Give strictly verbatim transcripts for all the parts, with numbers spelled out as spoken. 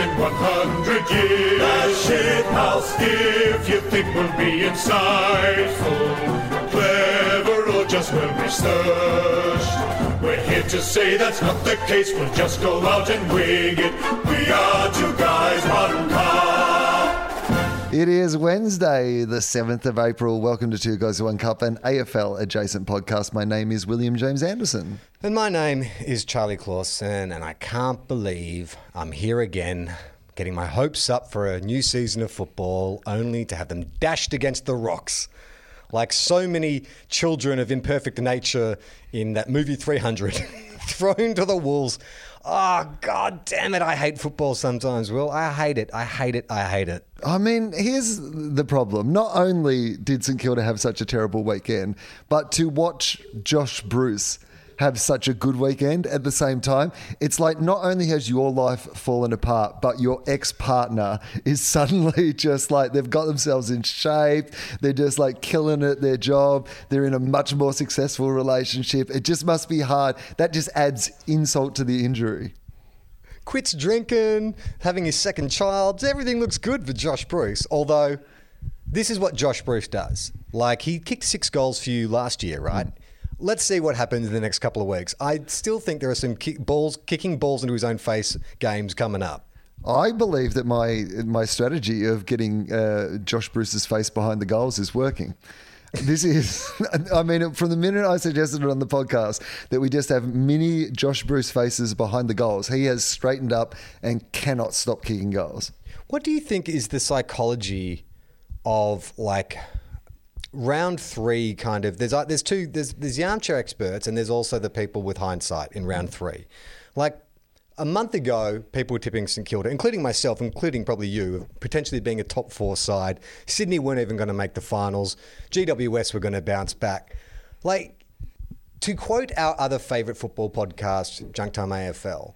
in one hundred years. The shithouse, if you think we'll be insightful, clever, or just well researched, we're here to say that's not the case. We'll just go out and wing it. We are two guys, one cup. It is Wednesday, the seventh of April. Welcome to Two Guys, One Cup, an A F L adjacent podcast. My name is William James Anderson. And my name is Charlie Clausen, and I can't believe I'm here again, getting my hopes up for a new season of football, only to have them dashed against the rocks. Like so many children of imperfect nature in that movie three hundred, thrown to the wolves. Oh, God damn it. I hate football sometimes, Will. I hate it. I hate it. I hate it. I mean, here's the problem. Not only did St Kilda have such a terrible weekend, but to watch Josh Bruce have such a good weekend at the same time, it's like not only has your life fallen apart, but your ex-partner is suddenly just like, they've got themselves in shape, they're just like killing it, their job, they're in a much more successful relationship. It just must be hard. That just adds insult to the injury. Quits drinking, having his second child, everything looks good for Josh Bruce, although this is what Josh Bruce does. Like, he kicked six goals for you last year, right? Mm. Let's see what happens in the next couple of weeks. I still think there are some kick balls, kicking balls into his own face games coming up. I believe that my my strategy of getting uh, Josh Bruce's face behind the goals is working. This is, I mean, from the minute I suggested it on the podcast that we just have mini Josh Bruce faces behind the goals, he has straightened up and cannot stop kicking goals. What do you think is the psychology of, like, round three kind of, there's there's two, there's, there's the armchair experts and there's also the people with hindsight in round three. Like a month ago, people were tipping St Kilda, including myself, including probably you, potentially being a top four side. Sydney weren't even going to make the finals. G W S were going to bounce back. Like, to quote our other favourite football podcast, Junk Time A F L,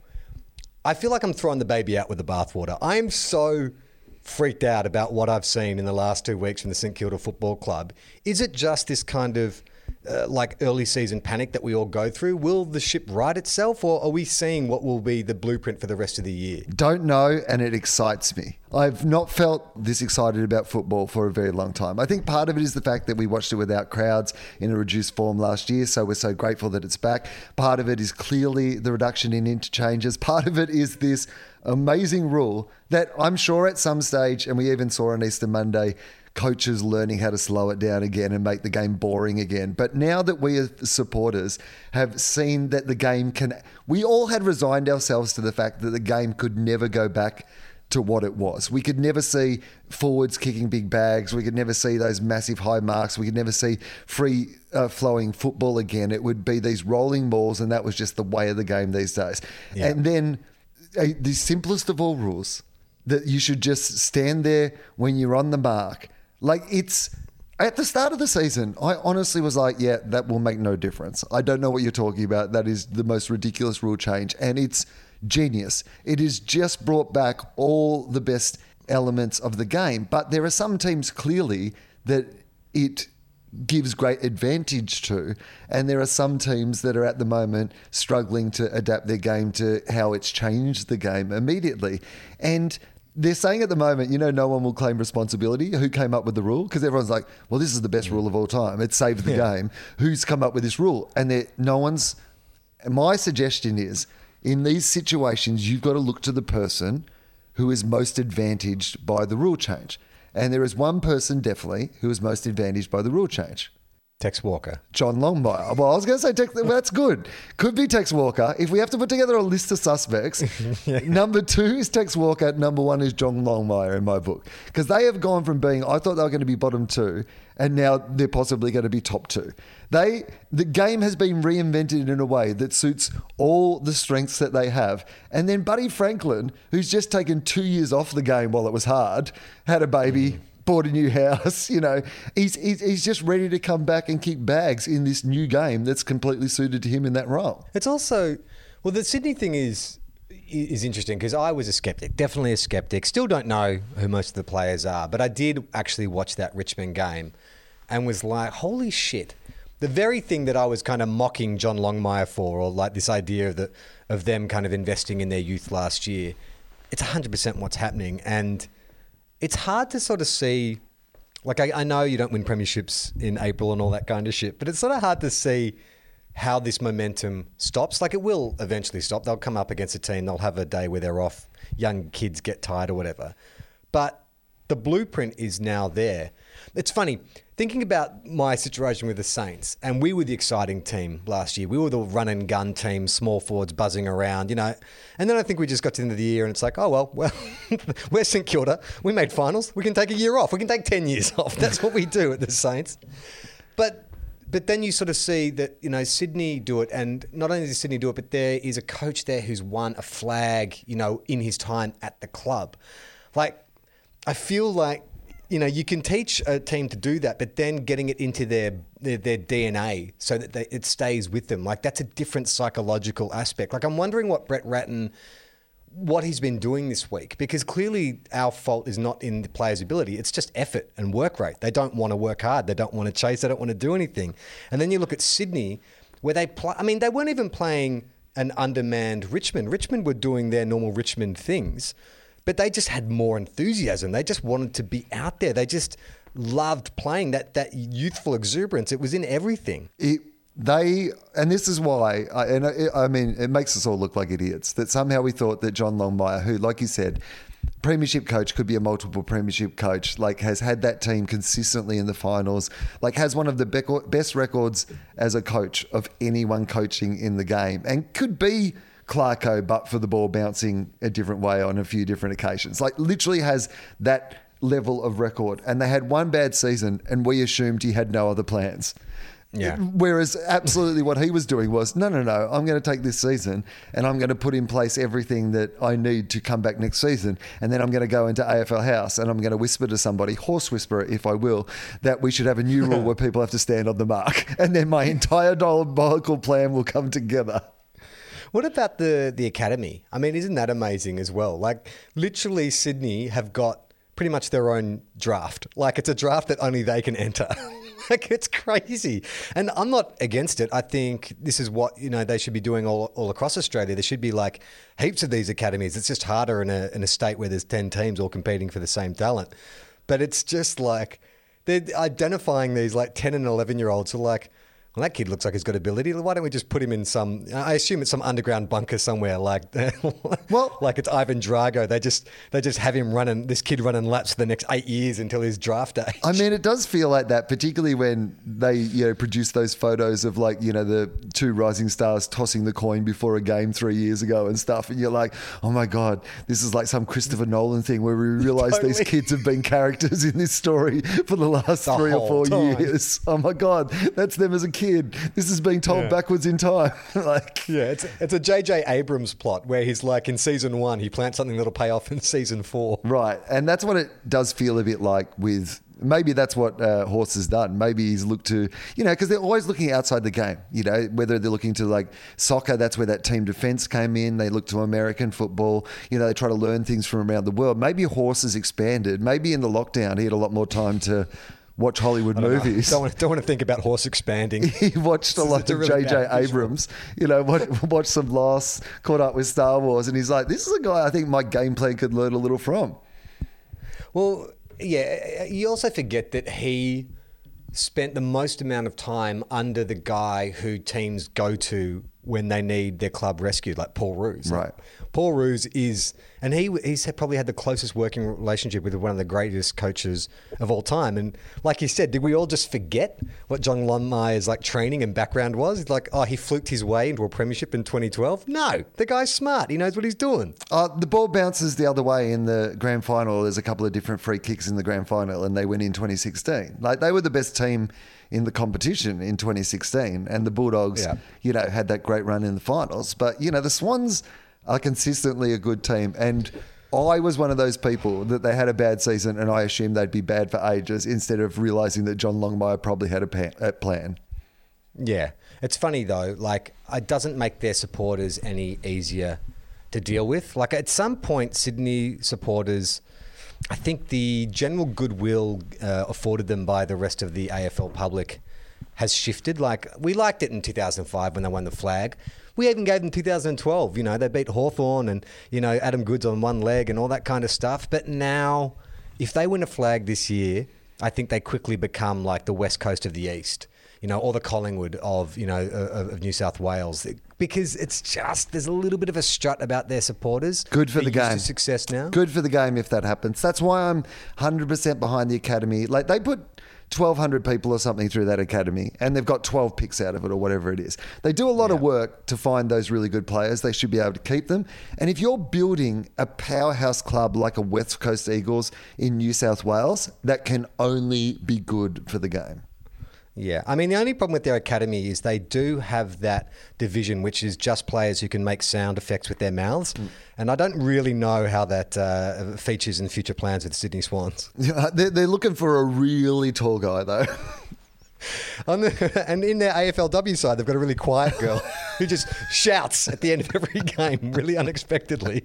I feel like I'm throwing the baby out with the bathwater. I am so freaked out about what I've seen in the last two weeks from the St Kilda Football Club. Is it just this kind of uh, like early season panic that we all go through? Will the ship right itself, or are we seeing what will be the blueprint for the rest of the year? Don't know, and it excites me. I've not felt this excited about football for a very long time. I think part of it is the fact that we watched it without crowds in a reduced form last year, so we're so grateful that it's back. Part of it is clearly the reduction in interchanges. Part of it is this amazing rule that I'm sure at some stage, and we even saw on Easter Monday, coaches learning how to slow it down again and make the game boring again. But now that we as supporters have seen that the game can, we all had resigned ourselves to the fact that the game could never go back to what it was. We could never see forwards kicking big bags. We could never see those massive high marks. We could never see free uh, flowing football again. It would be these rolling balls, and that was just the way of the game these days. Yeah. And then uh, the simplest of all rules, that you should just stand there when you're on the mark. Like, it's at the start of the season, I honestly was like, yeah, that will make no difference. I don't know what you're talking about. That is the most ridiculous rule change. And it's genius. It has just brought back all the best elements of the game. But there are some teams clearly that it gives great advantage to. And there are some teams that are at the moment struggling to adapt their game to how it's changed the game immediately. And they're saying at the moment, you know, no one will claim responsibility. Who came up with the rule? Because everyone's like, well, this is the best rule of all time. It saved the yeah. game. Who's come up with this rule? And no one's... My suggestion is, in these situations, you've got to look to the person who is most advantaged by the rule change. And there is one person, definitely, who is most advantaged by the rule change. Tex Walker. John Longmire. Well, I was going to say Tex, well, that's good. Could be Tex Walker. If we have to put together a list of suspects, yeah. number two is Tex Walker, number one is John Longmire in my book. Because they have gone from being, I thought they were going to be bottom two, and now they're possibly going to be top two. They, the game has been reinvented in a way that suits all the strengths that they have. And then Buddy Franklin, who's just taken two years off the game while it was hard, had a baby, mm. bought a new house, you know, he's, he's he's just ready to come back and kick bags in this new game that's completely suited to him in that role. It's also, well, the Sydney thing is is interesting because I was a skeptic, definitely a skeptic. Still don't know who most of the players are, but I did actually watch that Richmond game and was like, holy shit. The very thing that I was kind of mocking John Longmire for, or like this idea of, the, of them kind of investing in their youth last year, it's one hundred percent what's happening. And it's hard to sort of see, like I, I know you don't win premierships in April and all that kind of shit, but it's sort of hard to see how this momentum stops. Like it will eventually stop. They'll come up against a team, they'll have a day where they're off, young kids get tired or whatever. But the blueprint is now there. It's funny, thinking about my situation with the Saints, and we were the exciting team last year. We were the run and gun team, small forwards buzzing around, you know. And then I think we just got to the end of the year and it's like, oh, well, well, we're St Kilda. We made finals. We can take a year off. We can take ten years off. That's what we do at the Saints. But but then you sort of see that, you know, Sydney do it. And not only does Sydney do it, but there is a coach there who's won a flag, you know, in his time at the club. Like, I feel like, you know, you can teach a team to do that, but then getting it into their their, their D N A so that they, it stays with them. Like, that's a different psychological aspect. Like, I'm wondering what Brett Ratton, what he's been doing this week, because clearly our fault is not in the players' ability. It's just effort and work rate. They don't want to work hard. They don't want to chase. They don't want to do anything. And then you look at Sydney, where they play. I mean, they weren't even playing an undermanned Richmond. Richmond were doing their normal Richmond things. But they just had more enthusiasm. They just wanted to be out there. They just loved playing, that that youthful exuberance. It was in everything. It, they, and this is why, I, and I, I mean, it makes us all look like idiots, that somehow we thought that John Longmire, who, like you said, premiership coach, could be a multiple premiership coach, like has had that team consistently in the finals, like has one of the best records as a coach of anyone coaching in the game, and could be Clarko, but for the ball bouncing a different way on a few different occasions. Like, literally has that level of record. And they had one bad season and we assumed he had no other plans. Yeah. Whereas absolutely what he was doing was, no, no, no, I'm going to take this season and I'm going to put in place everything that I need to come back next season. And then I'm going to go into A F L House and I'm going to whisper to somebody, horse whisperer if I will, that we should have a new rule where people have to stand on the mark. And then my entire diabolical plan will come together. What about the, the academy? I mean, isn't that amazing as well? Like, literally Sydney have got pretty much their own draft. Like, it's a draft that only they can enter. Like, it's crazy. And I'm not against it. I think this is what, you know, they should be doing all, all across Australia. There should be like heaps of these academies. It's just harder in a, in a state where there's ten teams all competing for the same talent. But it's just like, they're identifying these like ten and eleven year olds who are like, well, that kid looks like he's got ability. Why don't we just put him in some, I assume it's some underground bunker somewhere, like well, like it's Ivan Drago. They just they just have him running, this kid running laps for the next eight years until his draft age. I mean, it does feel like that, particularly when they, you know, produce those photos of like, you know, the two rising stars tossing the coin before a game three years ago and stuff. And you're like, oh my God, this is like some Christopher Nolan thing where we realise totally. These kids have been characters in this story for the last the three or four time. years. Oh my God, that's them as a kid. Kid. This is being told yeah. backwards in time. Like, yeah, it's it's a J J Abrams plot where he's like in season one, he plants something that'll pay off in season four. Right, and that's what it does feel a bit like with. Maybe that's what uh, Horse has done. Maybe he's looked to, you know, because they're always looking outside the game, you know, whether they're looking to like soccer, that's where that team defense came in. They look to American football, you know, they try to learn things from around the world. Maybe Horse has expanded. Maybe in the lockdown, he had a lot more time to watch Hollywood don't movies. Don't want, don't want to think about Horse expanding. He watched a lot of really J J Abrams, you know, watched some Lost, caught up with Star Wars, and he's like, this is a guy I think my game plan could learn a little from. Well, yeah, you also forget that he spent the most amount of time under the guy who teams go to when they need their club rescued, like Paul Roos. Right. Paul Roos is, and he he's probably had the closest working relationship with one of the greatest coaches of all time. And like you said, did we all just forget what John Longmire's like training and background was? It's like, oh, he fluked his way into a premiership in twenty twelve. No, the guy's smart. He knows what he's doing. Uh, the ball bounces the other way in the grand final. There's a couple of different free kicks in the grand final, and they win in twenty sixteen. Like, they were the best team in the competition in twenty sixteen, and the Bulldogs, yeah. you know, had that great run in the finals. But, you know, the Swans are consistently a good team, and I was one of those people that they had a bad season and I assumed they'd be bad for ages instead of realising that John Longmire probably had a, pan, a plan. Yeah. It's funny though, like, it doesn't make their supporters any easier to deal with. Like, at some point, Sydney supporters, I think the general goodwill uh, afforded them by the rest of the A F L public has shifted. Like, we liked it in two thousand five when they won the flag. We even gave them two thousand twelve. You know, they beat Hawthorn and, you know, Adam Goods on one leg and all that kind of stuff. But now, if they win a flag this year, I think they quickly become like the West Coast of the East, you know, or the Collingwood of, you know, of, of New South Wales. Because it's just, there's a little bit of a strut about their supporters. Good for the They're used game. to success now. Good for the game if that happens. That's why I'm one hundred percent behind the academy. Like, they put twelve hundred people or something through that academy, and they've got twelve picks out of it or whatever it is. They do a lot Yeah. of work to find those really good players. They should be able to keep them. And if you're building a powerhouse club like a West Coast Eagles in New South Wales, that can only be good for the game. Yeah, I mean, the only problem with their academy is they do have that division, which is just players who can make sound effects with their mouths. Mm. And I don't really know how that uh, features in future plans with the Sydney Swans. Yeah, they're, they're looking for a really tall guy, though. On the, and in their A F L W side, they've got a really quiet girl who just shouts at the end of every game, really unexpectedly.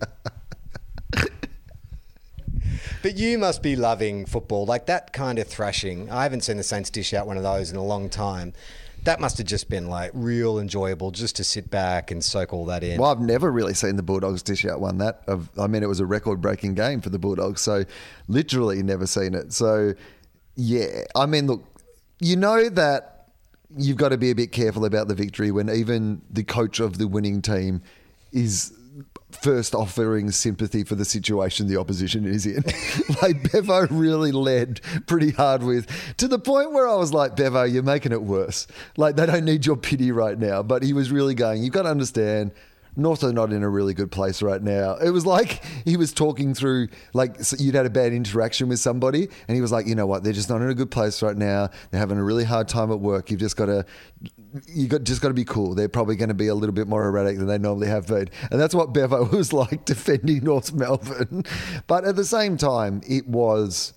But you must be loving football, like that kind of thrashing. I haven't seen the Saints dish out one of those in a long time. That must have just been like real enjoyable just to sit back and soak all that in. Well, I've never really seen the Bulldogs dish out one that. Of, I mean, it was a record-breaking game for the Bulldogs, so literally never seen it. So, yeah, I mean, look, you know that you've got to be a bit careful about the victory when even the coach of the winning team is first offering sympathy for the situation the opposition is in. Like, Bevo really led pretty hard with, to the point where I was like, Bevo, you're making it worse. Like, they don't need your pity right now. But he was really going, you've got to understand, North are not in a really good place right now. It was like he was talking through, like, so you'd had a bad interaction with somebody, and he was like, you know what, they're just not in a good place right now. They're having a really hard time at work. You've just got to, you got just got to be cool. They're probably going to be a little bit more erratic than they normally have been. And that's what Bevo was like defending North Melbourne. But at the same time, it was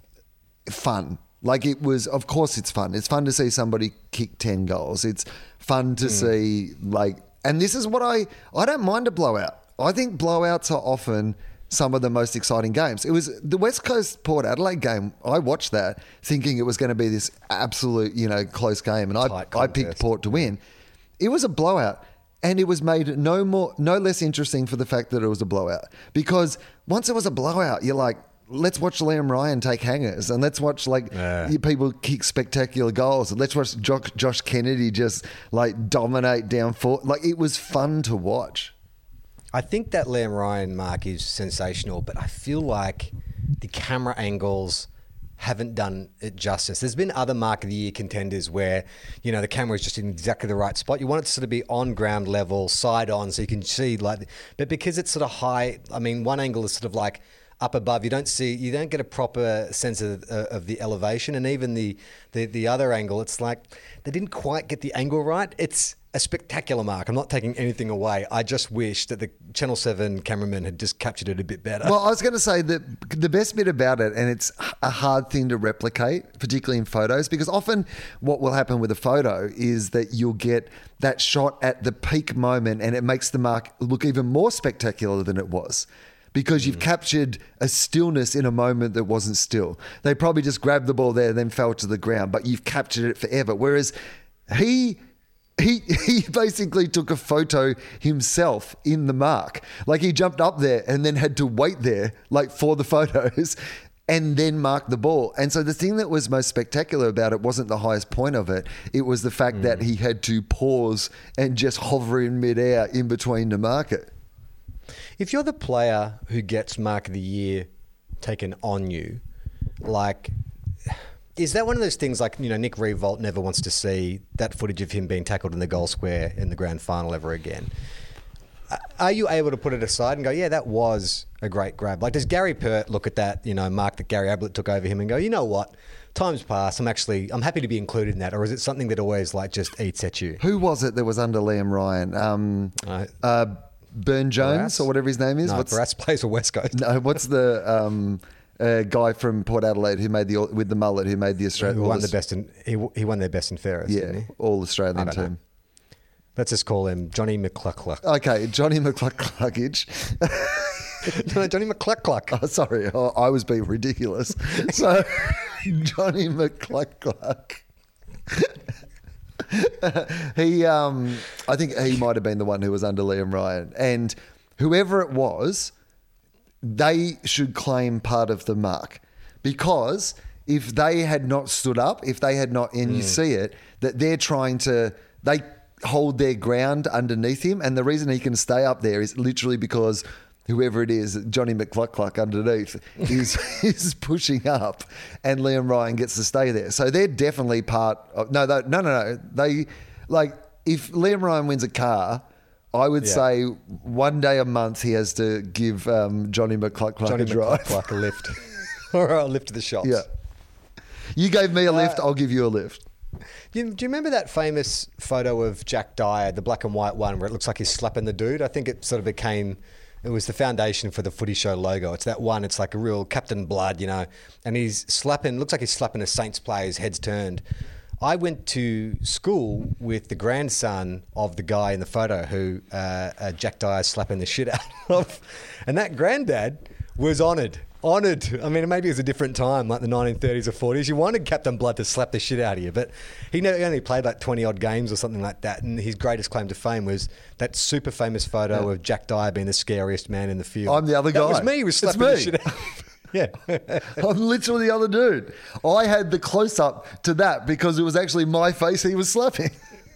fun. Like, it was, of course it's fun. It's fun to see somebody kick ten goals. It's fun to mm. see, like, and this is what I, I don't mind a blowout. I think blowouts are often some of the most exciting games. It was the West Coast Port Adelaide game. I watched that thinking it was going to be this absolute, you know, close game. And I, I picked Port to win. It was a blowout. And it was made no more, no less interesting for the fact that it was a blowout. Because once it was a blowout, you're like, let's watch Liam Ryan take hangers, and let's watch like yeah. people kick spectacular goals, and let's watch Josh, Josh Kennedy just like dominate down forward. Like, it was fun to watch. I think that Liam Ryan mark is sensational, but I feel like the camera angles haven't done it justice. There's been other Mark of the Year contenders where, you know, the camera is just in exactly the right spot. You want it to sort of be on ground level, side on, so you can see like, but because it's sort of high, I mean, one angle is sort of like up above, you don't see, you don't get a proper sense of, uh, of the elevation, and even the, the the other angle, it's like they didn't quite get the angle right. It's a spectacular mark. I'm not taking anything away. I just wish that the Channel seven cameraman had just captured it a bit better. Well, I was going to say that the best bit about it, and it's a hard thing to replicate, particularly in photos, because often what will happen with a photo is that you'll get that shot at the peak moment and it makes the mark look even more spectacular than it was. Because you've mm. captured a stillness in a moment that wasn't still. They probably just grabbed the ball there and then fell to the ground, but you've captured it forever. Whereas he he he basically took a photo himself in the mark. Like, he jumped up there and then had to wait there, like, for the photos and then mark the ball. And so the thing that was most spectacular about it wasn't the highest point of it. It was the fact mm. that he had to pause and just hover in midair in between to mark it. If you're the player who gets Mark of the Year taken on you, like, is that one of those things like, you know, Nick Revolt never wants to see that footage of him being tackled in the goal square in the grand final ever again? Are you able to put it aside and go, yeah, that was a great grab? Like, does Gary Pert look at that, you know, mark that Gary Ablett took over him and go, you know what, time's passed, I'm actually, I'm happy to be included in that? Or is it something that always, like, just eats at you? Who was it that was under Liam Ryan? Um, uh, uh, Burn Jones, Barras? Or whatever his name is. No, what's, Barras plays for West Coast. No, what's the um, uh, guy from Port Adelaide who made the with the mullet who made the Australian? Who won the best in he he won their best and fairest. Yeah, didn't he? all Australian team. Know. Let's just call him Johnny McCluckluck. Okay, Johnny McCluckluckage. no, Johnny McCluckluck. Oh, sorry, oh, I was being ridiculous. So, Johnny McCluckluck he, um, I think he might have been the one who was under Liam Ryan. And whoever it was, they should claim part of the mark. Because if they had not stood up, if they had not, and mm. you see it, that they're trying to, they hold their ground underneath him. And the reason he can stay up there is literally because whoever it is, Johnny McCluck underneath, is is pushing up, and Liam Ryan gets to stay there. So they're definitely part of, no, they, no, no, no. They, like, if Liam Ryan wins a car, I would yeah. say one day a month he has to give um, Johnny McCluck Johnny a drive. McCluck a lift. Or a lift to the shops. Yeah. You gave me a lift, uh, I'll give you a lift. You, do you remember that famous photo of Jack Dyer, the black and white one, where it looks like he's slapping the dude? I think it sort of became, it was the foundation for the Footy Show logo. It's that one, it's like a real Captain Blood, you know, and he's slapping, looks like he's slapping a Saints player, his head's turned. I went to school with the grandson of the guy in the photo who uh, uh, Jack Dyer's slapping the shit out of. And that granddad was honoured. Honoured. I mean, maybe it was a different time, like the nineteen thirties or forties. You wanted Captain Blood to slap the shit out of you, but he only played like twenty odd games or something like that. And his greatest claim to fame was that super famous photo yeah. of Jack Dyer being the scariest man in the field. I'm the other guy. That was me who was slapping the shit out. Yeah. I'm literally the other dude. I had the close up to that because it was actually my face he was slapping.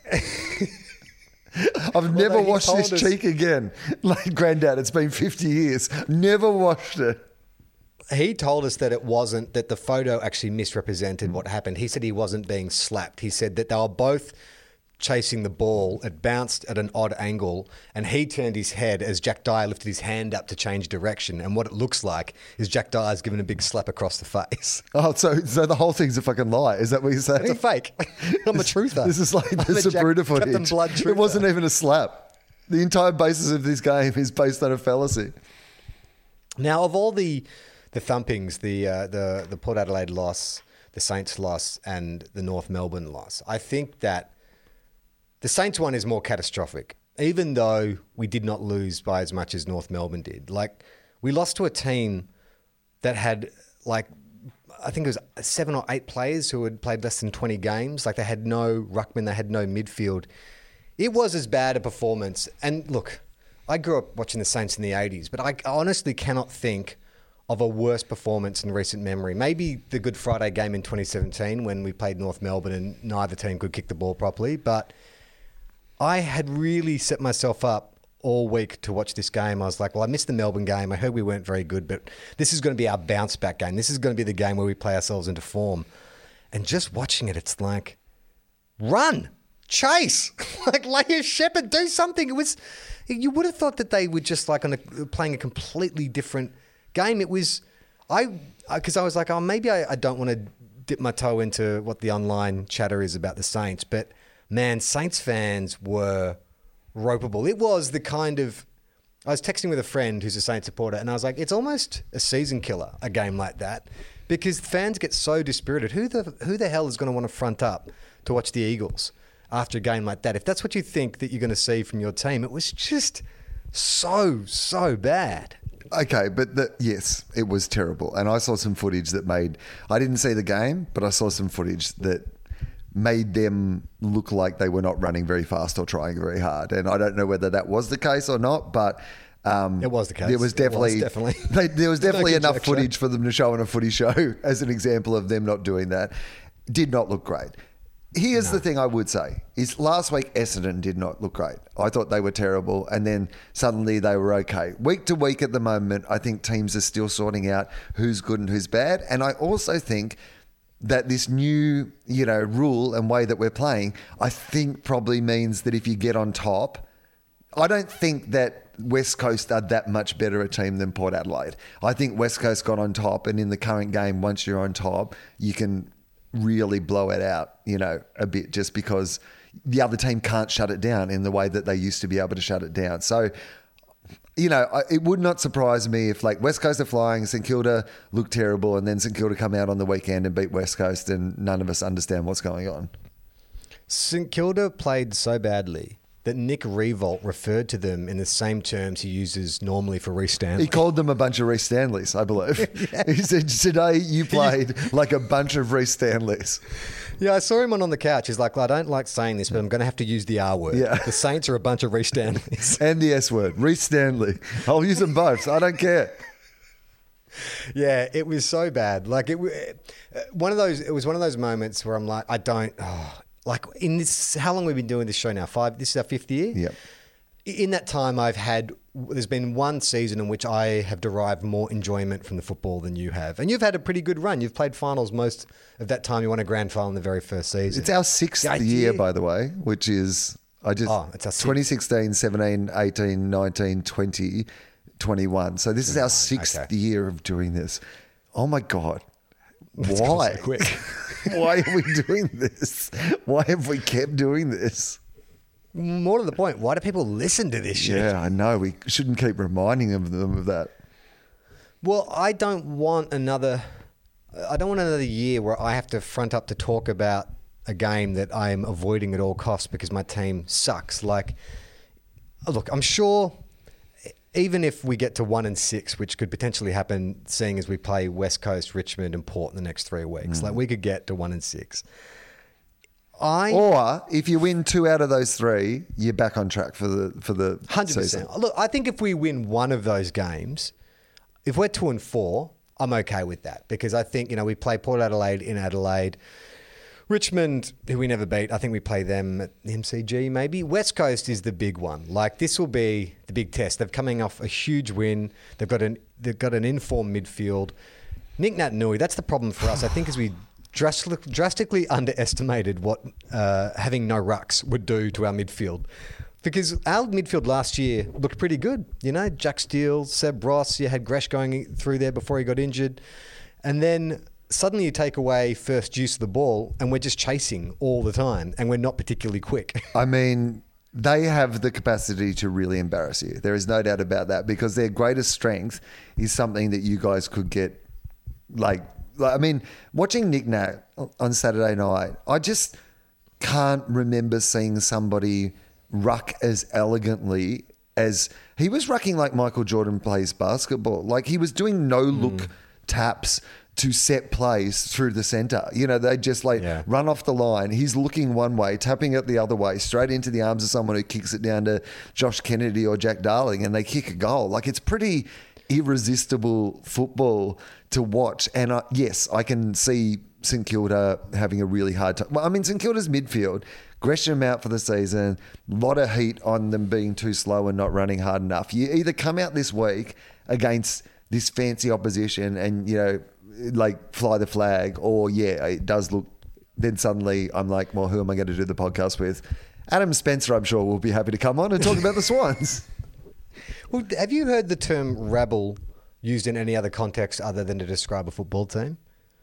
I've well, never washed this us- cheek again. Like, Granddad, it's been fifty years. Never washed it. He told us that it wasn't, that the photo actually misrepresented what happened. He said he wasn't being slapped. He said that they were both chasing the ball. It bounced at an odd angle, and he turned his head as Jack Dyer lifted his hand up to change direction. And what it looks like is Jack Dyer's given a big slap across the face. Oh, so so the whole thing's a fucking lie. Is that what you're saying? It's a fake. I'm a truther. This is like the Zapruder footage. Captain Blood truther. It wasn't even a slap. The entire basis of this game is based on a fallacy. Now, of all the the thumpings, the uh, the the Port Adelaide loss, the Saints loss, and the North Melbourne loss, I think that the Saints one is more catastrophic, even though we did not lose by as much as North Melbourne did. Like, we lost to a team that had, like, I think it was seven or eight players who had played less than twenty games. Like, they had no ruckman, they had no midfield. It was as bad a performance. And look, I grew up watching the Saints in the eighties, but I honestly cannot think of a worse performance in recent memory. Maybe the Good Friday game in twenty seventeen when we played North Melbourne and neither team could kick the ball properly, but I had really set myself up all week to watch this game. I was like, well, I missed the Melbourne game. I heard we weren't very good, but this is going to be our bounce back game. This is going to be the game where we play ourselves into form. And just watching it, it's like, run, chase, like Leah Shepherd, do something. It was, you would have thought that they were just like on a, playing a completely different game. It was, I, because I, I was like, oh, maybe I, I don't want to dip my toe into what the online chatter is about the Saints, but man, Saints fans were ropeable. It was the kind of, I was texting with a friend who's a Saints supporter, and I was like, it's almost a season killer, a game like that, because fans get so dispirited. Who the who the hell is going to want to front up to watch the Eagles after a game like that? If that's what you think that you're going to see from your team, it was just so, so bad. Okay, but the, yes, it was terrible. And I saw some footage that made, I didn't see the game, but I saw some footage that made them look like they were not running very fast or trying very hard. And I don't know whether that was the case or not, but um, it was the case. There was definitely, was definitely. They, there was definitely no enough footage for them to show in a footy show as an example of them not doing that. Did not look great. Here's no. the thing I would say is last week Essendon did not look great. I thought they were terrible, and then suddenly they were okay. Week to week at the moment, I think teams are still sorting out who's good and who's bad. And I also think that this new, you know, rule and way that we're playing, I think probably means that if you get on top, I don't think that West Coast are that much better a team than Port Adelaide. I think West Coast got on top, and in the current game, once you're on top, you can really blow it out, you know, a bit, just because the other team can't shut it down in the way that they used to be able to shut it down. So, you know, it would not surprise me if, like, West Coast are flying, St Kilda look terrible, and then St Kilda come out on the weekend and beat West Coast, and none of us understand what's going on. St Kilda played so badly that Nick Revolt referred to them in the same terms he uses normally for Reece Stanley. He called them a bunch of Reece Stanleys, I believe. yeah. He said, today you played like a bunch of Reece Stanleys. Yeah, I saw him on, on the couch. He's like, well, I don't like saying this, but I'm going to have to use the R word. Yeah. The Saints are a bunch of Reece Stanleys. And the S word, Reece Stanley. I'll use them both. I don't care. Yeah, it was so bad. Like it, one of those. It was one of those moments where I'm like, I don't. Oh, like in this, how long have we been doing this show now? Five. This is our fifth year. Yep. In that time, I've had. There's been one season in which I have derived more enjoyment from the football than you have, and you've had a pretty good run. You've played finals most of that time. You won a grand final in the very first season. It's our sixth The idea- year, by the way, which is I just Oh, it's our sixth. twenty sixteen, seventeen, eighteen, nineteen, twenty, twenty-one. So this is our sixth okay. year of doing this. Oh my God. It's gone Why? so quick. Why are we doing this? Why have we kept doing this? More to the point, why do people listen to this shit? Yeah, I know. We shouldn't keep reminding them of that. Well, I don't want another. I don't want another year where I have to front up to talk about a game that I am avoiding at all costs because my team sucks. Like, look, I'm sure even if we get to one and six, which could potentially happen, seeing as we play West Coast, Richmond, and Port in the next three weeks, mm. like we could get to one and six. I or if you win two out of those three, you're back on track for the for the one hundred percent. season. Look, I think if we win one of those games, if we're two and four, I'm okay with that because I think, you know, we play Port Adelaide in Adelaide. Richmond, who we never beat, I think we play them at the M C G maybe. West Coast is the big one. Like this will be the big test. They're coming off a huge win. They've got an they've got an informed midfield. Nick Naitanui, that's the problem for us. I think as we drastic, drastically underestimated what uh, having no rucks would do to our midfield. Because our midfield last year looked pretty good. You know, Jack Steele, Seb Ross, you had Gresh going through there before he got injured. And then suddenly you take away first use of the ball and we're just chasing all the time and we're not particularly quick. I mean, they have the capacity to really embarrass you. There is no doubt about that because their greatest strength is something that you guys could get, like, like I mean, watching Nick Nat on Saturday night, I just can't remember seeing somebody ruck as elegantly as he was rucking like Michael Jordan plays basketball. Like he was doing no look mm. taps to set plays through the centre. You know, they just like yeah. run off the line. He's looking one way, tapping it the other way, straight into the arms of someone who kicks it down to Josh Kennedy or Jack Darling and they kick a goal. Like it's pretty irresistible football to watch. And uh, yes, I can see St Kilda having a really hard time. Well, I mean, St Kilda's midfield, Gresham out for the season, a lot of heat on them being too slow and not running hard enough. You either come out this week against this fancy opposition and, you know, like fly the flag, or yeah, it does look, then suddenly I'm like, well, who am I going to do the podcast with? Adam Spencer, I'm sure, will be happy to come on and talk about the Swans. Well, have you heard the term rabble used in any other context other than to describe a football team?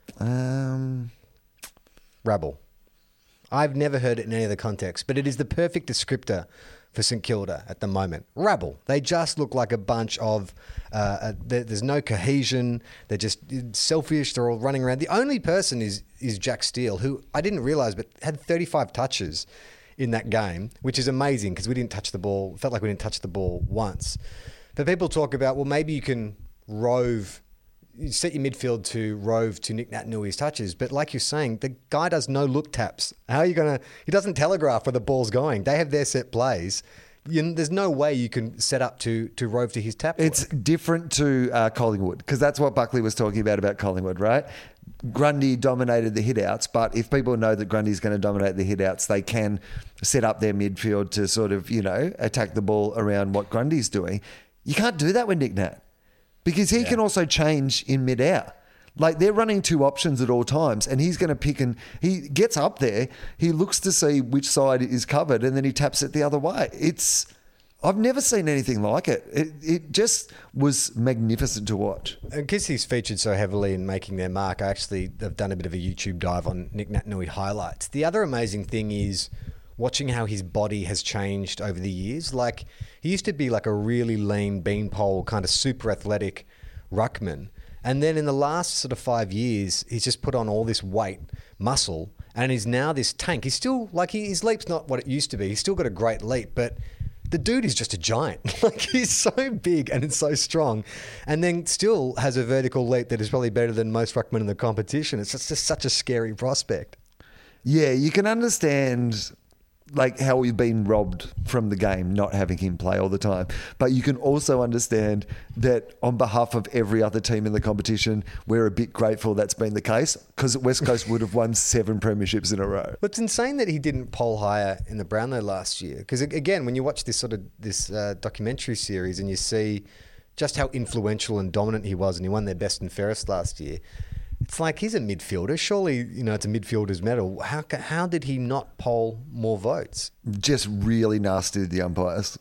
Um, rabble. I've never heard it in any other context, but it is the perfect descriptor for St Kilda at the moment. Rabble. They just look like a bunch of, uh, uh, there, there's no cohesion. They're just selfish. They're all running around. The only person is is Jack Steele, who I didn't realise, but had thirty-five touches in that game, which is amazing because we didn't touch the ball. Felt like we didn't touch the ball once. But people talk about, well, maybe you can rove, you set your midfield to rove to Nick Naitanui touches. But like you're saying, the guy does no look taps. How are you going to, he doesn't telegraph where the ball's going. They have their set plays. You, there's no way you can set up to to rove to his tap. It's work. different to uh, Collingwood because that's what Buckley was talking about about Collingwood, right? Grundy dominated the hit-outs, but if people know that Grundy's going to dominate the hit-outs, they can set up their midfield to sort of, you know, attack the ball around what Grundy's doing. You can't do that with Nick Nat because he yeah. can also change in mid-air. Like they're running two options at all times and he's going to pick and he gets up there, he looks to see which side is covered and then he taps it the other way. It's, I've never seen anything like it. It, it just was magnificent to watch. Because he's featured so heavily in making their mark, I actually have done a bit of a YouTube dive on Nick Naitanui highlights. The other amazing thing is watching how his body has changed over the years. Like he used to be like a really lean beanpole, kind of super athletic ruckman. And then in the last sort of five years, he's just put on all this weight, muscle, and he's now this tank. He's still, like, he, his leap's not what it used to be. He's still got a great leap, but the dude is just a giant. Like, he's so big and it's so strong, and then still has a vertical leap that is probably better than most ruckmen in the competition. It's just, just such a scary prospect. Yeah, you can understand like how we've been robbed from the game, not having him play all the time. But you can also understand that on behalf of every other team in the competition, we're a bit grateful that's been the case, because West Coast would have won seven premierships in a row. But it's insane that he didn't poll higher in the Brownlow last year. Because again, when you watch this sort of this uh, documentary series and you see just how influential and dominant he was, and he won their best and fairest last year, it's like he's a midfielder. Surely, you know, it's a midfielder's medal. How ca- how did he not poll more votes? Just really nasty to the umpires.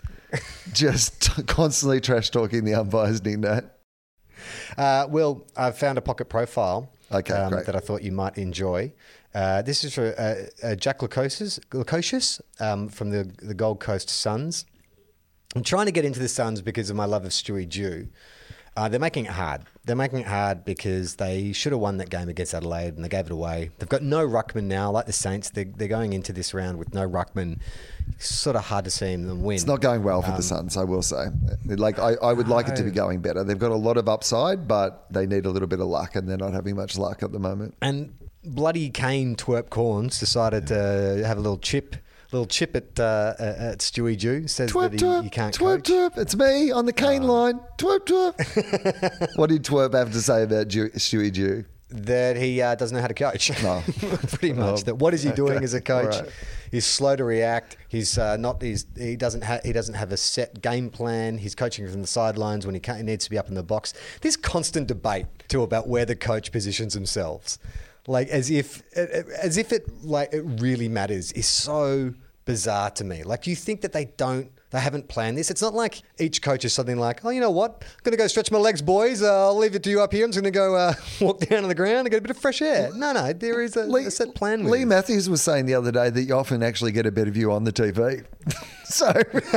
Just constantly trash talking the umpires, Nick Nat. Uh, Will, I've found a pocket profile Okay, um, great. that I thought you might enjoy. Uh, this is for uh, uh, Jack Lukosius, Lukosius um, from the, the Gold Coast Suns. I'm trying to get into the Suns because of my love of Stewie Dew. Uh, they're making it hard. They're making it hard because they should have won that game against Adelaide and they gave it away. They've got no ruckman now, like the Saints. They're, they're going into this round with no ruckman. It's sort of hard to see them win. It's not going well for Um, the Suns, I will say. Like I, I would like it to be going better. They've got a lot of upside, but they need a little bit of luck, and they're not having much luck at the moment. And bloody Kane Twerp Corns decided to have a little chip, little chip at uh, at Stewie Dew. Says Twerp, that he, twerp, he can't twerp, coach. twerp. It's me on the Kane line. Twerp, twerp. What did Twerp have to say about Dew, Stewie Dew? That he uh, doesn't know how to coach. No. Pretty much. Oh, that what is he doing okay. as a coach? All right. He's slow to react. He's uh, not. He's he doesn't have he doesn't have a set game plan. He's coaching from the sidelines when he, can't, he needs to be up in the box. This constant debate too about where the coach positions themselves, like as if as if it like it really matters, is so bizarre to me. Like, you think that they don't. They haven't planned this. It's not like each coach is something like, oh, you know what? I'm going to go stretch my legs, boys. Uh, I'll leave it to you up here. I'm just going to go uh, walk down on the ground and get a bit of fresh air. No, no. There is a, Lee, a set plan with Lee this. Matthews was saying the other day that you often actually get a better view on the T V. So,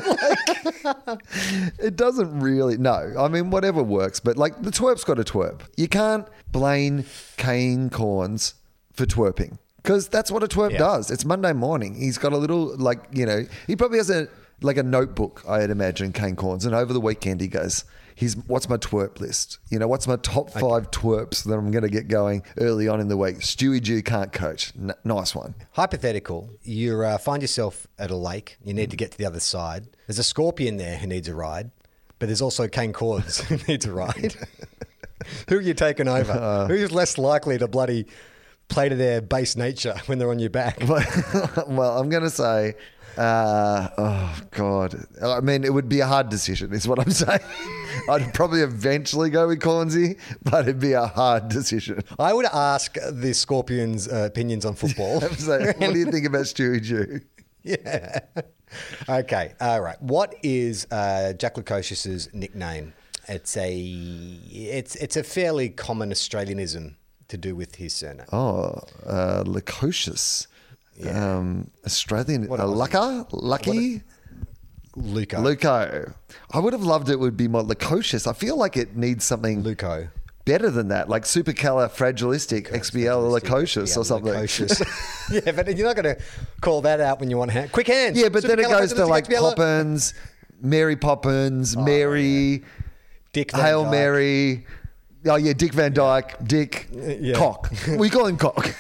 like, it doesn't really, no. I mean, whatever works. But, like, the twerp's got to twerp. You can't blame Kane Corns for twerping, because that's what a twerp Yeah. does. It's Monday morning. He's got a little, like, you know, he probably has a, like a notebook, I'd imagine, Kane Corns. And over the weekend, he goes, Here's, what's my twerp list? You know, what's my top five okay. twerps that I'm going to get going early on in the week? Stewie Dew can't coach. N- nice one. Hypothetical. You uh, find yourself at a lake. You need to get to the other side. There's a scorpion there who needs a ride, but there's also Kane Corns who needs a ride. Who are you taking over? Uh, Who's less likely to bloody play to their base nature when they're on your back? Well, I'm going to say... Uh, oh, God. I mean, it would be a hard decision, is what I'm saying. I'd probably eventually go with Cornsey, but it'd be a hard decision. I would ask the Scorpions' uh, opinions on football. So, what do you think about Stewie Dew? Yeah. Okay. All right. What is uh, Jack Lukosius's nickname? It's a it's it's a fairly common Australianism to do with his surname. Oh, uh, Lukosius. Yeah. Um, Australian, What uh, a- Lucka, Lucky, Luco. Luco. I would have loved it would be more Lukosius. I feel like it needs something Luco. better than that, like supercalifragilistic expialidocious or something. Lukosius. Yeah, but you're not going to call that out when you want hand. Quick hands. Yeah, but then it goes to like Supercalifragilisticexpiali- Poppins, Mary Poppins, Oh, Mary, Dick Van Hail Dyke. Mary. Oh yeah, Dick Van Dyke, Dick, Yeah. Cock. We call him Cock.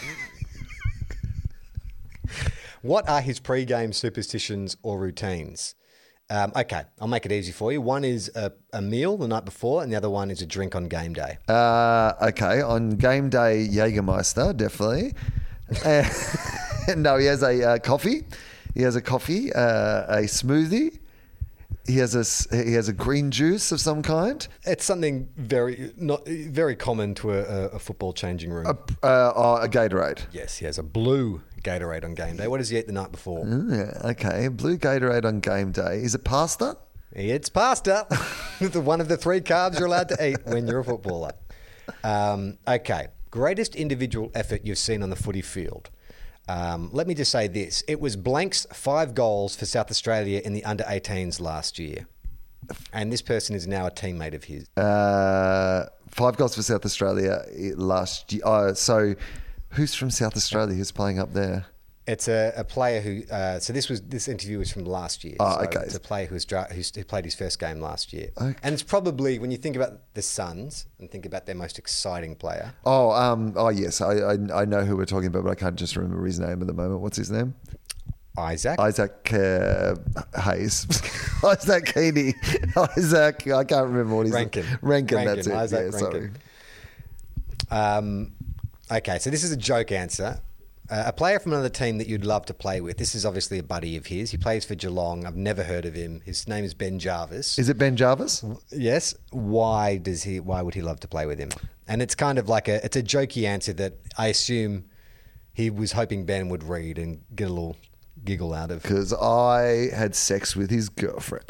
What are his pre-game superstitions or routines? Um, okay, I'll make it easy for you. One is a, a meal the night before, and the other one is a drink on game day. Uh, okay, on game day, Jägermeister, definitely. Uh, no, he has a uh, coffee. He has a coffee, uh, a smoothie. He has a s- he has a green juice of some kind. It's something very not very common to a, a football changing room. A, uh, oh, a Gatorade. yes, he has a blue Gatorade on game day. What does he eat the night before? Yeah, okay, blue Gatorade on game day. Is it pasta? He eats pasta. The one of the three carbs you're allowed to eat when you're a footballer. Um, okay, greatest individual effort you've seen on the footy field. Um, let me just say this. It was Blank's five goals for South Australia in the under eighteens last year. And this person is now a teammate of his. Uh, five goals for South Australia last year. Oh, so Who's from South Australia who's playing up there? It's a, a player who. Uh, so this was this interview was from last year. Oh, so okay. It's a player who's, dra- who's who played his first game last year, Okay. and it's probably when you think about the Suns and think about their most exciting player. Oh, um, oh yes, I, I I know who we're talking about, but I can't just remember his name at the moment. What's his name? Isaac. Isaac uh, Hayes. Isaac Keeney. Isaac. I can't remember what his Rankin. name. Rankin. Rankin, That's it. Isaac yeah, sorry. Rankin. Um, okay, so this is a joke answer. Uh, a player from another team that you'd love to play with. This is obviously a buddy of his. He plays for Geelong. I've never heard of him. His name is Ben Jarvis. Is it Ben Jarvis? Yes. Why does he? Why would he love to play with him? And it's kind of like a it's a jokey answer that I assume he was hoping Ben would read and get a little giggle out of. Because I had sex with his girlfriend.